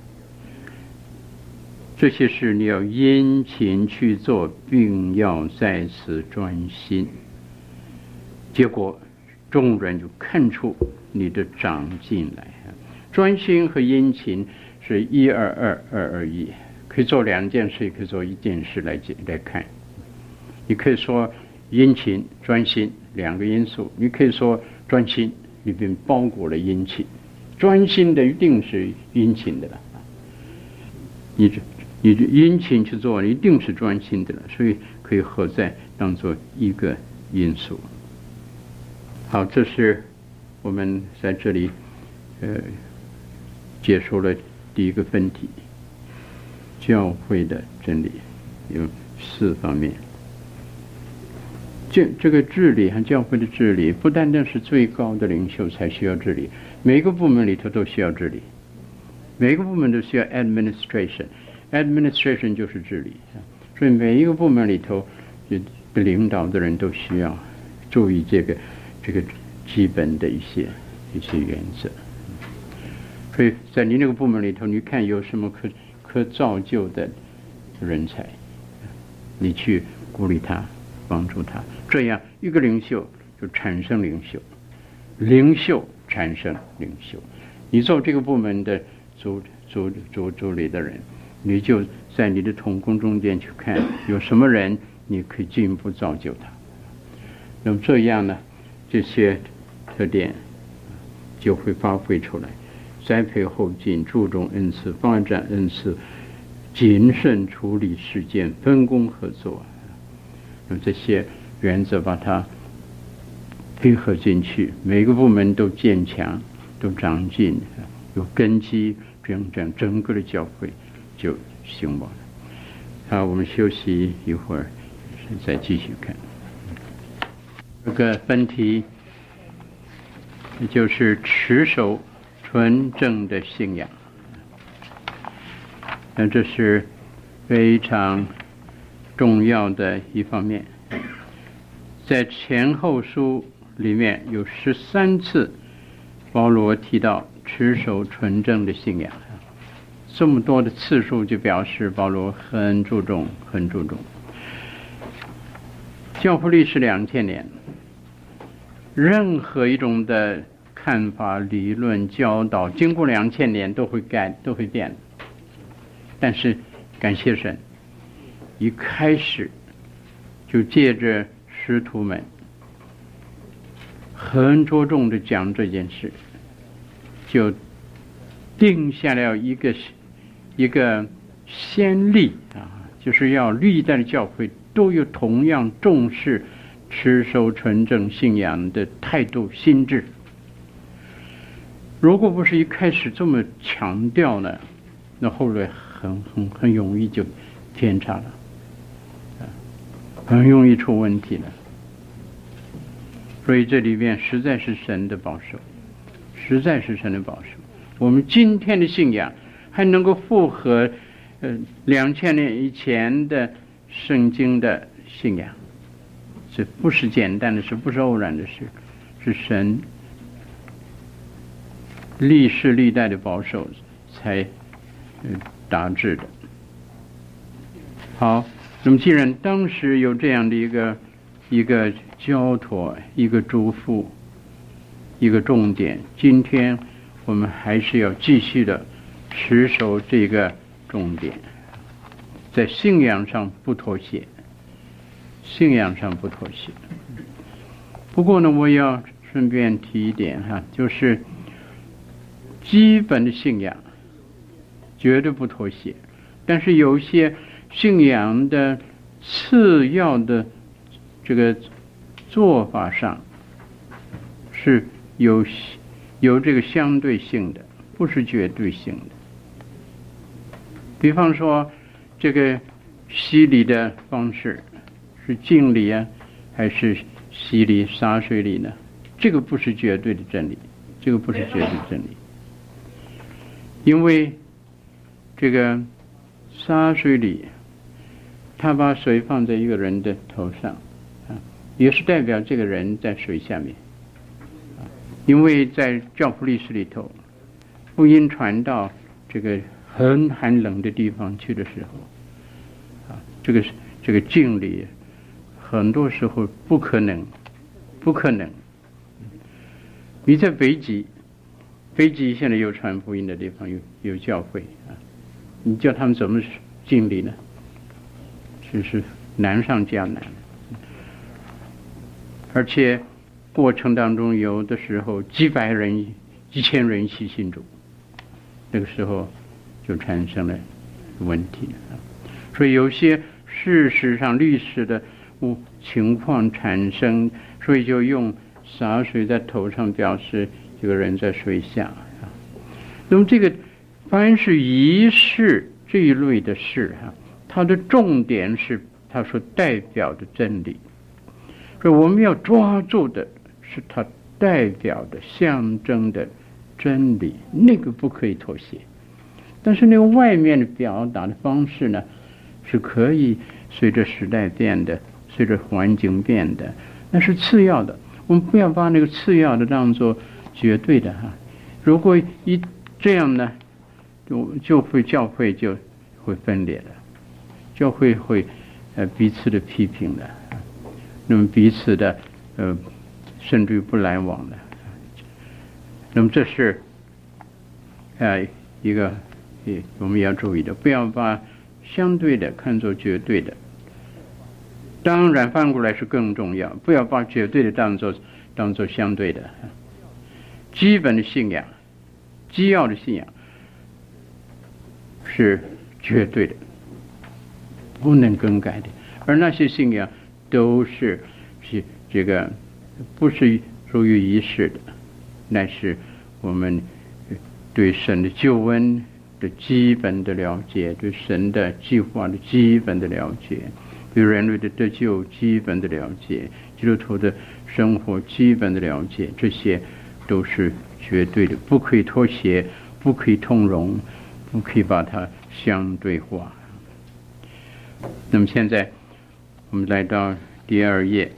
这些事你要殷勤去做，并要在此专心。结果众人就看出你的长进来。专心和殷勤是一二二二二一，可以做两件事，也可以做一件事来来看。你可以说殷勤专心两个因素，你可以说专心里边包裹了殷勤，专心的一定是殷勤的了。你你殷勤去做，一定是专心的了，所以可以合在当做一个因素。好，这是我们在这里呃解说了第一个分题，教会的真理有四方面。这这个治理和教会的治理，不单单是最高的领袖才需要治理，每个部门里头都需要治理，每个部门都需要 administration，administration 就是治理，所以每一个部门里头的领导的人都需要注意这个这个基本的一些一些原则。所以在你那个部门里头，你看有什么可可造就的人才， 你去鼓励他，帮助他，这样一个领袖就产生领袖，领袖产生领袖。你做这个部门的主主主主理的人，你就在你的同工中间去看有什么人你可以进一步造就他。那么这样呢，这些特点就会发挥出来。栽培后进，注重恩赐，发展恩赐，谨慎处理事件，分工合作。那么这些原则把它配合进去，每个部门都坚强，都长进，有根基，这样这样整个的教会就兴旺了。好，我们休息一会儿，再继续看。这个分题就是持守纯正的信仰，那这是非常重要的一方面。在前后书里面有十三次保罗提到持守纯正的信仰，这么多的次数就表示保罗很注重很注重。教父历史两千年，任何一种的看法、理论、教导，经过两千年都会改，都会变。但是感谢神，一开始就借着师徒们很着重的讲这件事，就定下了一个一个先例啊，就是要历代的教会都有同样重视持守纯正信仰的态度、心智。如果不是一开始这么强调呢，那后来很很很容易就偏差了，啊，很容易出问题了。所以这里面实在是神的保守，实在是神的保守。我们今天的信仰还能够符合呃两千年以前的圣经的信仰，这不是简单的事，不是偶然的事，是神历世历代的保守才达致的。好，那么既然当时有这样的一个一个交托、一个嘱咐、一个重点，今天我们还是要继续的持守这个重点，在信仰上不妥协，信仰上不妥协。不过呢，我要顺便提一点哈，就是基本的信仰绝对不妥协，但是有些信仰的次要的这个做法上是有有这个相对性的，不是绝对性的。比方说这个洗礼的方式是浸礼啊，还是洗礼洒水礼呢？这个不是绝对的真理，这个不是绝对的真理。因为这个洒水礼，他把水放在一个人的头上，啊，也是代表这个人在水下面。啊，因为在教父历史里头，福音传到这个很寒冷的地方去的时候，啊，这个这个敬礼很多时候不可能，不可能。你在北极。北极现在有传福音的地方，有有教会啊，你叫他们怎么敬礼呢？就是难上加难，而且过程当中有的时候几百人、几千人一起信主，那个时候就产生了问题啊。所以有些事实上历史的情况产生，所以就用洒水在头上表示这个人在水下啊。那么这个凡是仪式这一类的事哈，它的重点是它所代表的真理，所以我们要抓住的是它代表的象征的真理，那个不可以妥协。但是那个外面的表达的方式呢，是可以随着时代变的，随着环境变的，那是次要的。我们不要把那个次要的当作绝对的哈。如果一这样呢，就就会教会就会分裂了，教会会呃彼此的批评的，那么彼此的呃甚至于不来往的，那么这是呃一个我们要注意的，不要把相对的看作绝对的。当然反过来是更重要，不要把绝对的当作当作相对的。基本的信仰，基要的信仰是绝对的，不能更改的，而那些信仰都是是这个不是属于仪式的，乃是我们对神的救恩的基本的了解，对神的计划的基本的了解，对人类的得救基本的了解，基督徒的生活基本的了解，这些都是绝对的，不可以妥协，不可以通融，不可以把它相对化。那么现在我们来到第二页，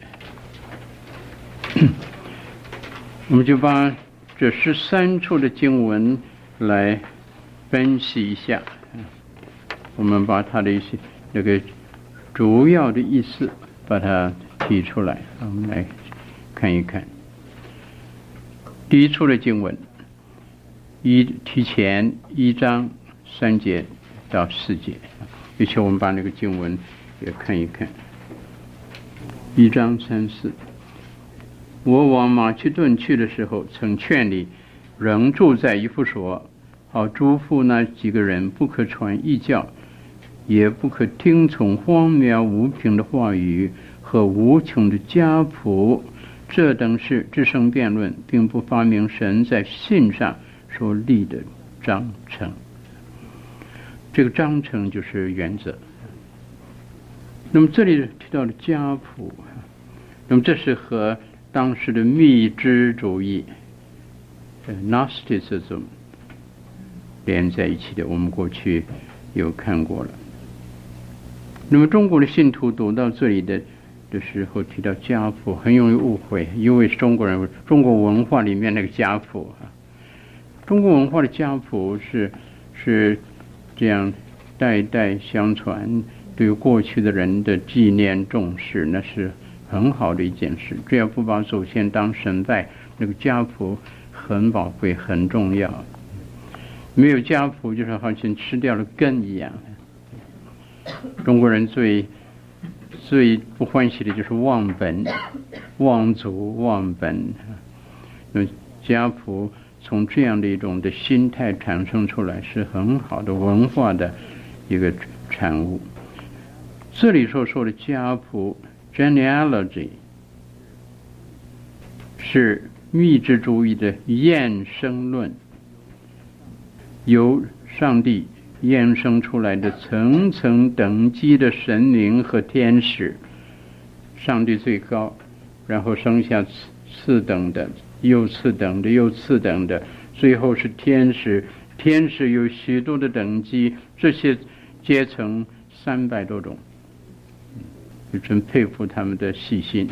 我们就把这十三处的经文来分析一下，我们把它的一些那个主要的意思把它提出来，我们来看一看。第一处的经文，一提前一章三节到四节，而且我们把那个经文也看一看。一章三四，我往马其顿去的时候，曾劝你仍住在以弗所，好嘱咐那几个人不可传异教，也不可听从荒谬无凭的话语和无穷的家谱，这等是只生辩论，并不发明神在信上所立的章程。这个章程就是原则。那么这里提到的家谱，那么这是和当时的密支主义 Gnosticism 连在一起的，我们过去有看过了。那么中国的信徒读到这里的的时候提到家谱，很容易误会，因为中国人中国文化里面那个家谱啊，中国文化的家谱是是这样代代相传，对过去的人的纪念重视，那是很好的一件事。只要不把祖先当神拜，那个家谱很宝贵很重要。没有家谱就是好像吃掉了根一样。中国人最最不欢喜的就是忘本、忘祖、忘本。那家谱从这样的一种的心态产生出来，是很好的文化的一个产物。这里所说的家谱 genealogy 是密支主义的衍生论，由上帝衍生出来的层层等级的神明和天使，上帝最高，然后剩下次等的，又次等的，又次等的，最后是天使。天使有许多的等级，这些阶层三百多种，就真佩服他们的细心。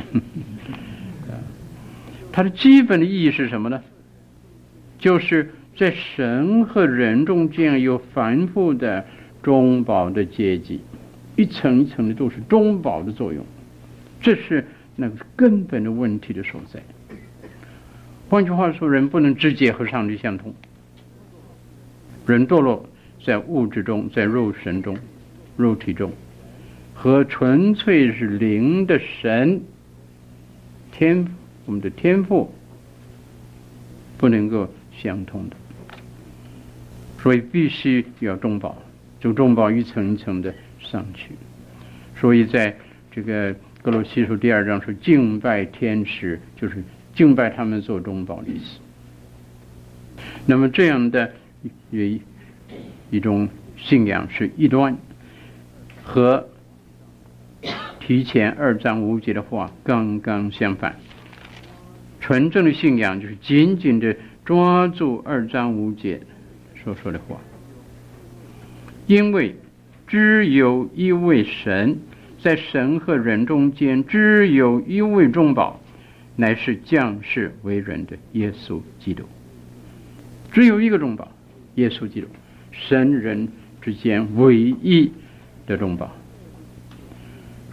它的基本的意义是什么呢？就是在神和人中间有繁复的中保的阶级，一层一层的都是中保的作用，这是那个根本的问题的所在。换句话说，人不能直接和上帝相通，人堕落在物质中，在肉身中、肉体中，和纯粹是灵的神天，我们的天赋不能够相通的，所以必须要中保，就中保一层一层的上去。所以在这个哥罗西书第二章说敬拜天使，就是敬拜他们做中保的意思。那么这样的一一种信仰是异端，和提前二章五节的话刚刚相反。纯正的信仰就是紧紧的抓住二章五节所说的话，因为只有一位神，在神和人中间只有一位中保，乃是降世为人的耶稣基督。只有一个中保，耶稣基督，神人之间唯一的中保。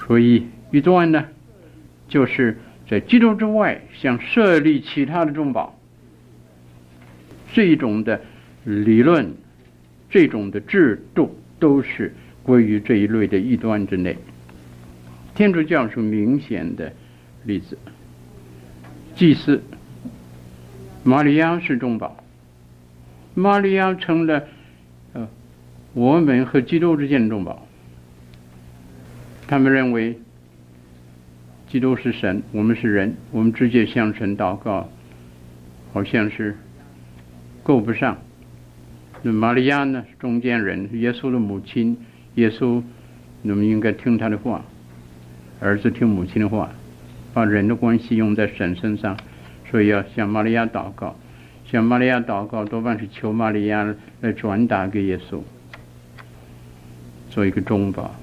所以异端呢，就是在基督之外想设立其他的中保，这种的理论，这种的制度都是归于这一类的异端之内。天主教是明显的例子，祭司玛利亚是中保，玛利亚成了呃我们和基督之间的中保。他们认为基督是神，我们是人，我们直接向神祷告好像是够不上。那玛利亚呢，中间人，耶稣的母亲，耶稣我们应该听他的话，儿子听母亲的话，把人的关系用在神身上，所以要向玛利亚祷告。向玛利亚祷告多半是求玛利亚来转达给耶稣，做一个中保。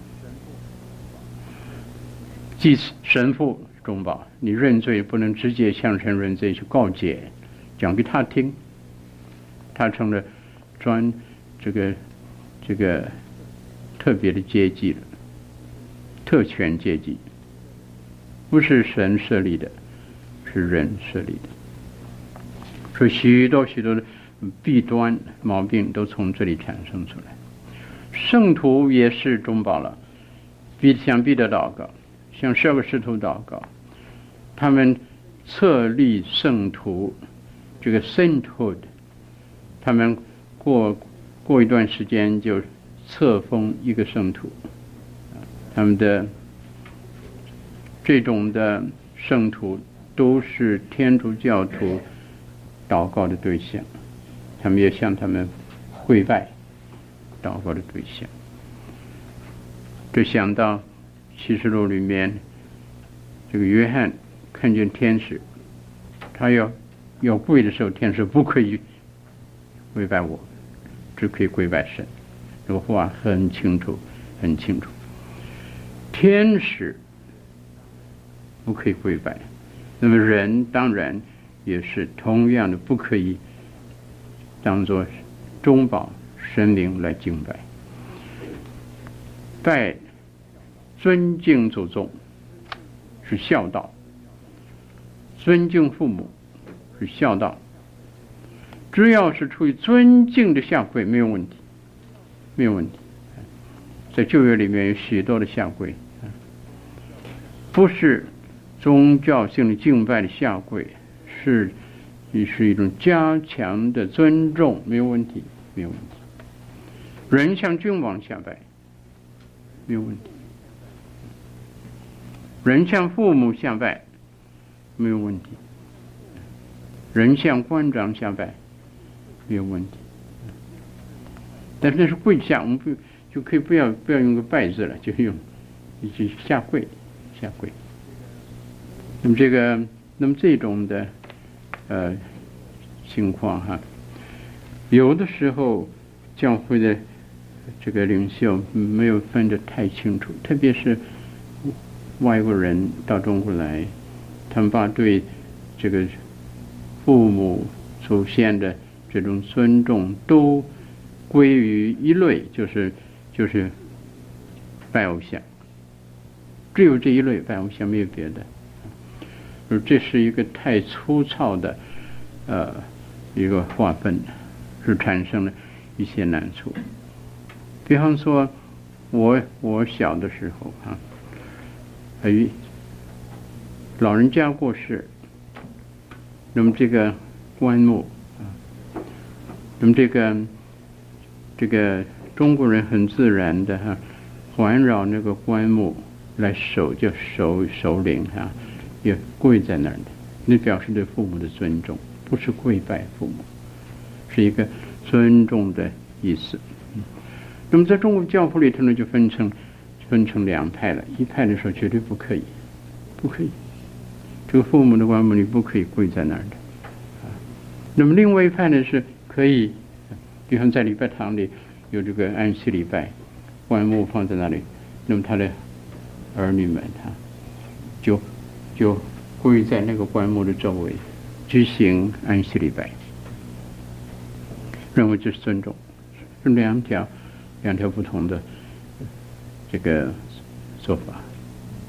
祭司神父中保，你认罪不能直接向神认罪，去告诫，讲给他听，他成了专这个这个特别的阶级了，特权阶级，不是神设立的，是人设立的。所以许多许多的弊端毛病都从这里产生出来。圣徒也是中保了，彼向彼得祷告，向十二个使徒祷告，他们册立圣徒，这个 sainthood， 他们过过一段时间就册封一个圣徒，他们的这种的圣徒都是天主教徒祷告的对象，他们也向他们跪拜祷告的对象。就想到启示录里面，这个约翰看见天使，他要要跪的时候，天使不可以跪拜我，只可以跪拜神。这个话很清楚，很清楚。天使不可以跪拜，那么人当然也是同样的不可以当作中保神灵来敬拜。拜尊敬祖宗是孝道，尊敬父母是孝道，只要是出于尊敬的下跪没有问题，没有问题。在旧约里面有许多的下跪，不是宗教性的敬拜的下跪，是是一种加强的尊重，没有问题，没有问题。人向君王下拜没有问题，人向父母下拜没有问题，人向官长下拜没有问题。但是那是跪下，我们不就可以不要不要用个拜字了，就用就下跪下跪。那么这个那么这种的呃情况哈，有的时候教会的这个领袖没有分得太清楚，特别是外国人到中国来，他们把对这个父母祖先的这种尊重都归于一类，就是就是拜偶像，只有这一类拜偶像，没有别的。这是一个太粗糙的呃一个划分，是产生了一些难处。比方说我我小的时候啊，哎，老人家过世，那么这个棺木啊，那么这个这个中国人很自然的哈、啊，环绕那个棺木来守，就守守灵哈、啊，也跪在那儿的，那表示对父母的尊重，不是跪拜父母，是一个尊重的意思。那么在中国教父里头呢，就分成分成两派了。一派的说绝对不可以，不可以，这个父母的棺木你不可以跪在那儿的。啊，那么另外一派呢是可以，比方在礼拜堂里有这个安息礼拜，棺木放在那里，那么他的儿女们他就就跪在那个棺木的周围举行安息礼拜，认为这是尊重，是两条两条不同的这个做法。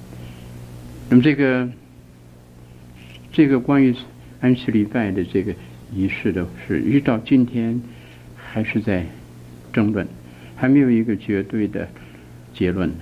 那么这个这个关于安息礼拜的这个仪式的事，一直到今天还是在争论，还没有一个绝对的结论。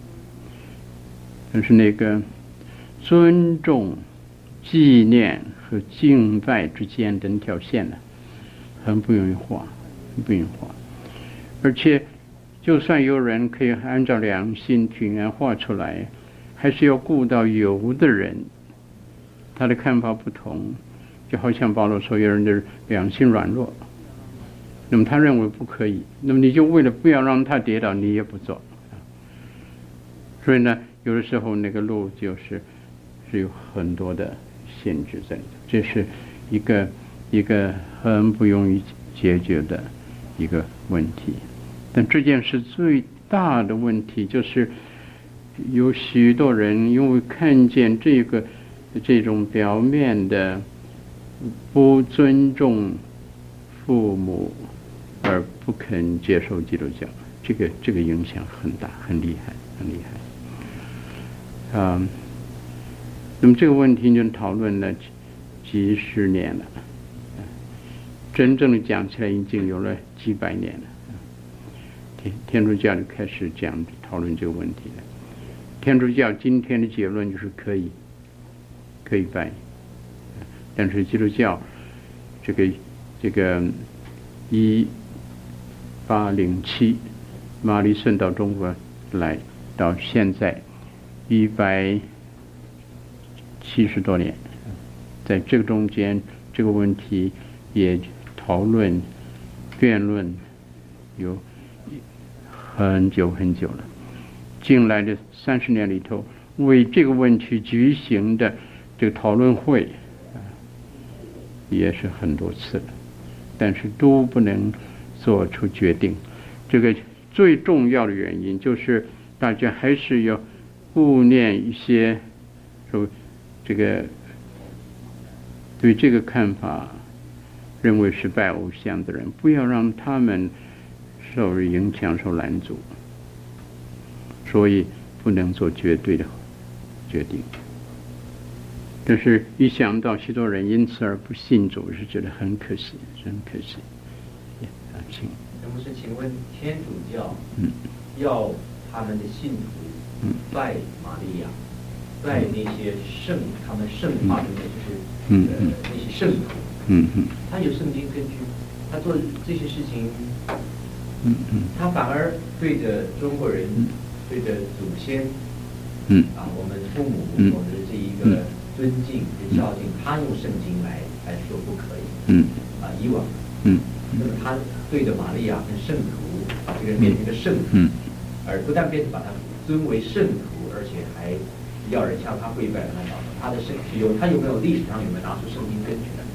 但是那个尊重、纪念和敬拜之间的那条线呢，很不容易画，很不容易画。而且，就算有人可以按照良心平安画出来，还是要顾到有的人他的看法不同。就好像保罗说，有人的良心软弱，那么他认为不可以，那么你就为了不要让他跌倒，你也不做。所以呢，有的时候那个路就是是有很多的限制在里头，这是一个一个很不容易解决的一个问题。但这件事最大的问题就是，有许多人因为看见这个这种表面的不尊重父母而不肯接受基督教，这个这个影响很大，很厉害，很厉害。啊、嗯，那么这个问题就讨论了几十年了，真正的讲起来已经有了几百年了。天天主教就开始讲讨论这个问题了。天主教今天的结论就是可以，可以拜。但是基督教这个这个一八零七马里顺到中国来，到现在一百七十多年，在这个中间这个问题也讨论辩论有很久很久了。近来的三十年里头，为这个问题举行的这个讨论会也是很多次了，但是都不能做出决定。这个最重要的原因就是大家还是要顾念一些说这个对这个看法认为是拜偶像的人，不要让他们受影响、受拦阻，所以不能做绝对的决定。但是一想到许多人因此而不信主，是觉得很可惜，很可惜。啊，请。 那么是，请问天主教嗯要他们的信徒嗯拜玛利亚，拜那些圣他们圣化的那就是嗯呃那些圣徒嗯嗯，他有圣经根据，他做这些事情嗯嗯，他反而对着中国人、嗯、对着祖先嗯啊我们父母、嗯、我们的这一个。尊敬跟孝敬，他用圣经来来说不可以。嗯。啊，以往。嗯。那么他对着玛利亚跟圣徒，把这个人变成一个圣徒。嗯。而不但变成把他尊为圣徒，而且还要人向他跪拜，他祷告。他的圣有他有没有历史上有没有拿出圣经根据呢？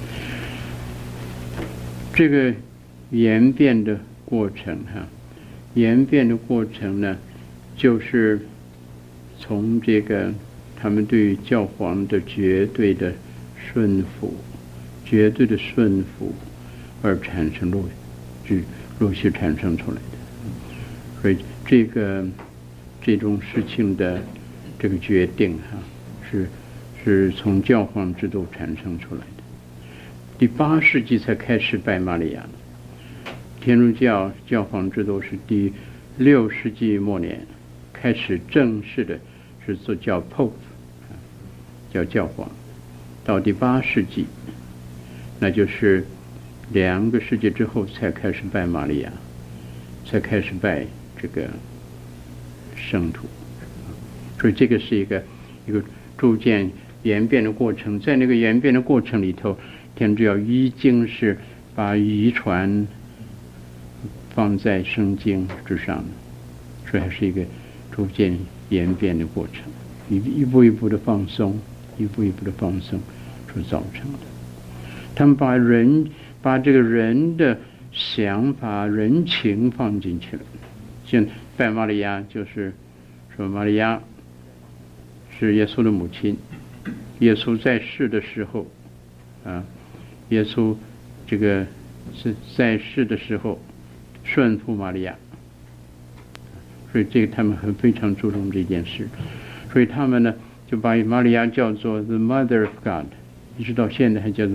这个演变的过程哈，演变的过程呢，就是从这个。他们对教皇的绝对的顺服，绝对的顺服，而产生陆续陆续产生出来的。所以这个这种事情的这个决定哈、啊，是是从教皇制度产生出来的。第八世纪才开始拜玛利亚的，天主教教皇制度是第六世纪末年开始正式的是做叫 Pope。叫教皇，到第八世纪，那就是两个世纪之后才开始拜玛利亚，才开始拜这个圣徒，所以这个是一个一个逐渐演变的过程。在那个演变的过程里头，天主教已经是把遗传放在圣经之上，所以还是一个逐渐演变的过程，一一步一步的放松。一步一步的放松所造成的，他们把人把这个人的想法、人情放进去了。像拜玛利亚，就是说玛利亚是耶稣的母亲，耶稣在世的时候，啊，耶稣这个是在世的时候顺服玛利亚，所以这个他们很非常注重这件事，所以他们呢。 就把玛利亚叫做 the Mother of God， 一直到现在还叫做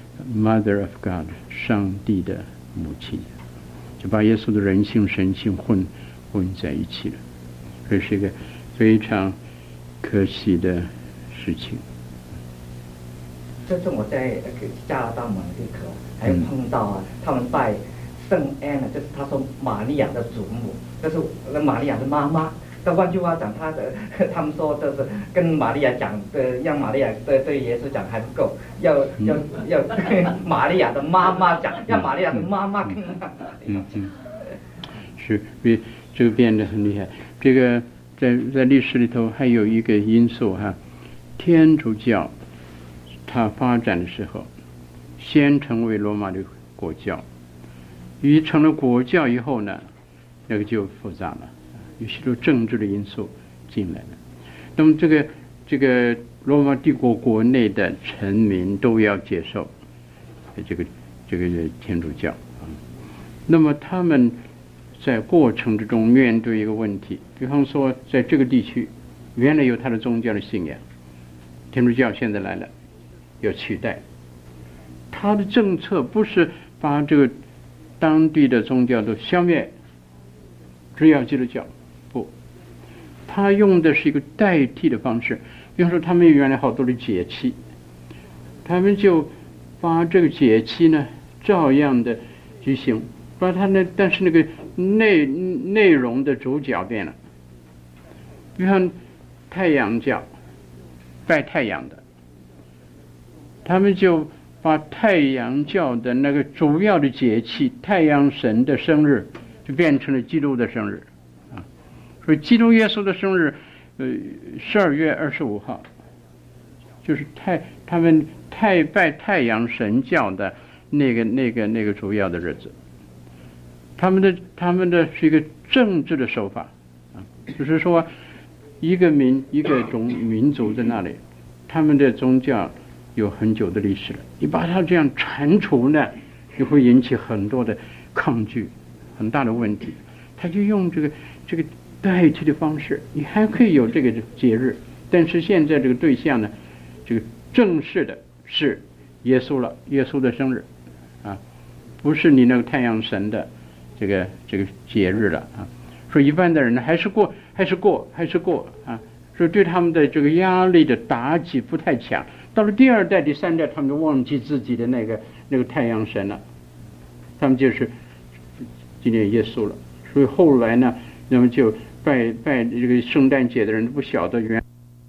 Mother of God， 上帝的母亲，就把耶稣的人性神性混混在一起了。这是一个非常可惜的事情。 这次我在加拿大蒙特利克还有碰到啊，他们拜圣安呢，就是他说玛利亚的祖母，就是玛利亚的妈妈。那换句话讲，他的他们说就是跟玛利亚讲，呃，让玛利亚对对耶稣讲还不够，要要要对玛利亚的妈妈讲，让玛利亚的妈妈跟。 嗯嗯，是，比这个变得很厉害。这个在在历史里头还有一个因素哈，天主教它发展的时候，先成为罗马的国教，一成了国教以后呢，那个就复杂了。有许多政治的因素进来了，那么这个这个罗马帝国国内的臣民都要接受这个这个天主教啊。那么他们在过程之中面对一个问题，比方说在这个地区原来有他的宗教的信仰，天主教现在来了要取代，他的政策不是把这个当地的宗教都消灭，只要基督教。他用的是一个代替的方式，比方说他们原来好多的节气，他们就把这个节气呢照样的举行，把它那但是那个内内容的主角变了。比方太阳教，拜太阳的，他们就把太阳教的那个主要的节气太阳神的生日，就变成了基督的生日。所以基督耶稣的生日，呃，十二月二十五号，就是太他们太拜太阳神教的那个那个那个主要的日子。他们的他们的是一个政治的手法啊，就是说一个民一个种民族在那里，他们的宗教有很久的历史了，你把它这样铲除呢，就会引起很多的抗拒，很大的问题。他就用这个这个。代替的方式，你还可以有这个节日，但是现在这个对象呢，这个正式的是耶稣了，耶稣的生日，啊，不是你那个太阳神的这个这个节日了啊。说一般的人呢，还是过，还是过，还是过啊，所以对他们的这个压力的打击不太强。到了第二代、第三代，他们就忘记自己的那个那个太阳神了，他们就是纪念耶稣了。所以后来呢，那么就拜拜这个圣诞节的人不晓得原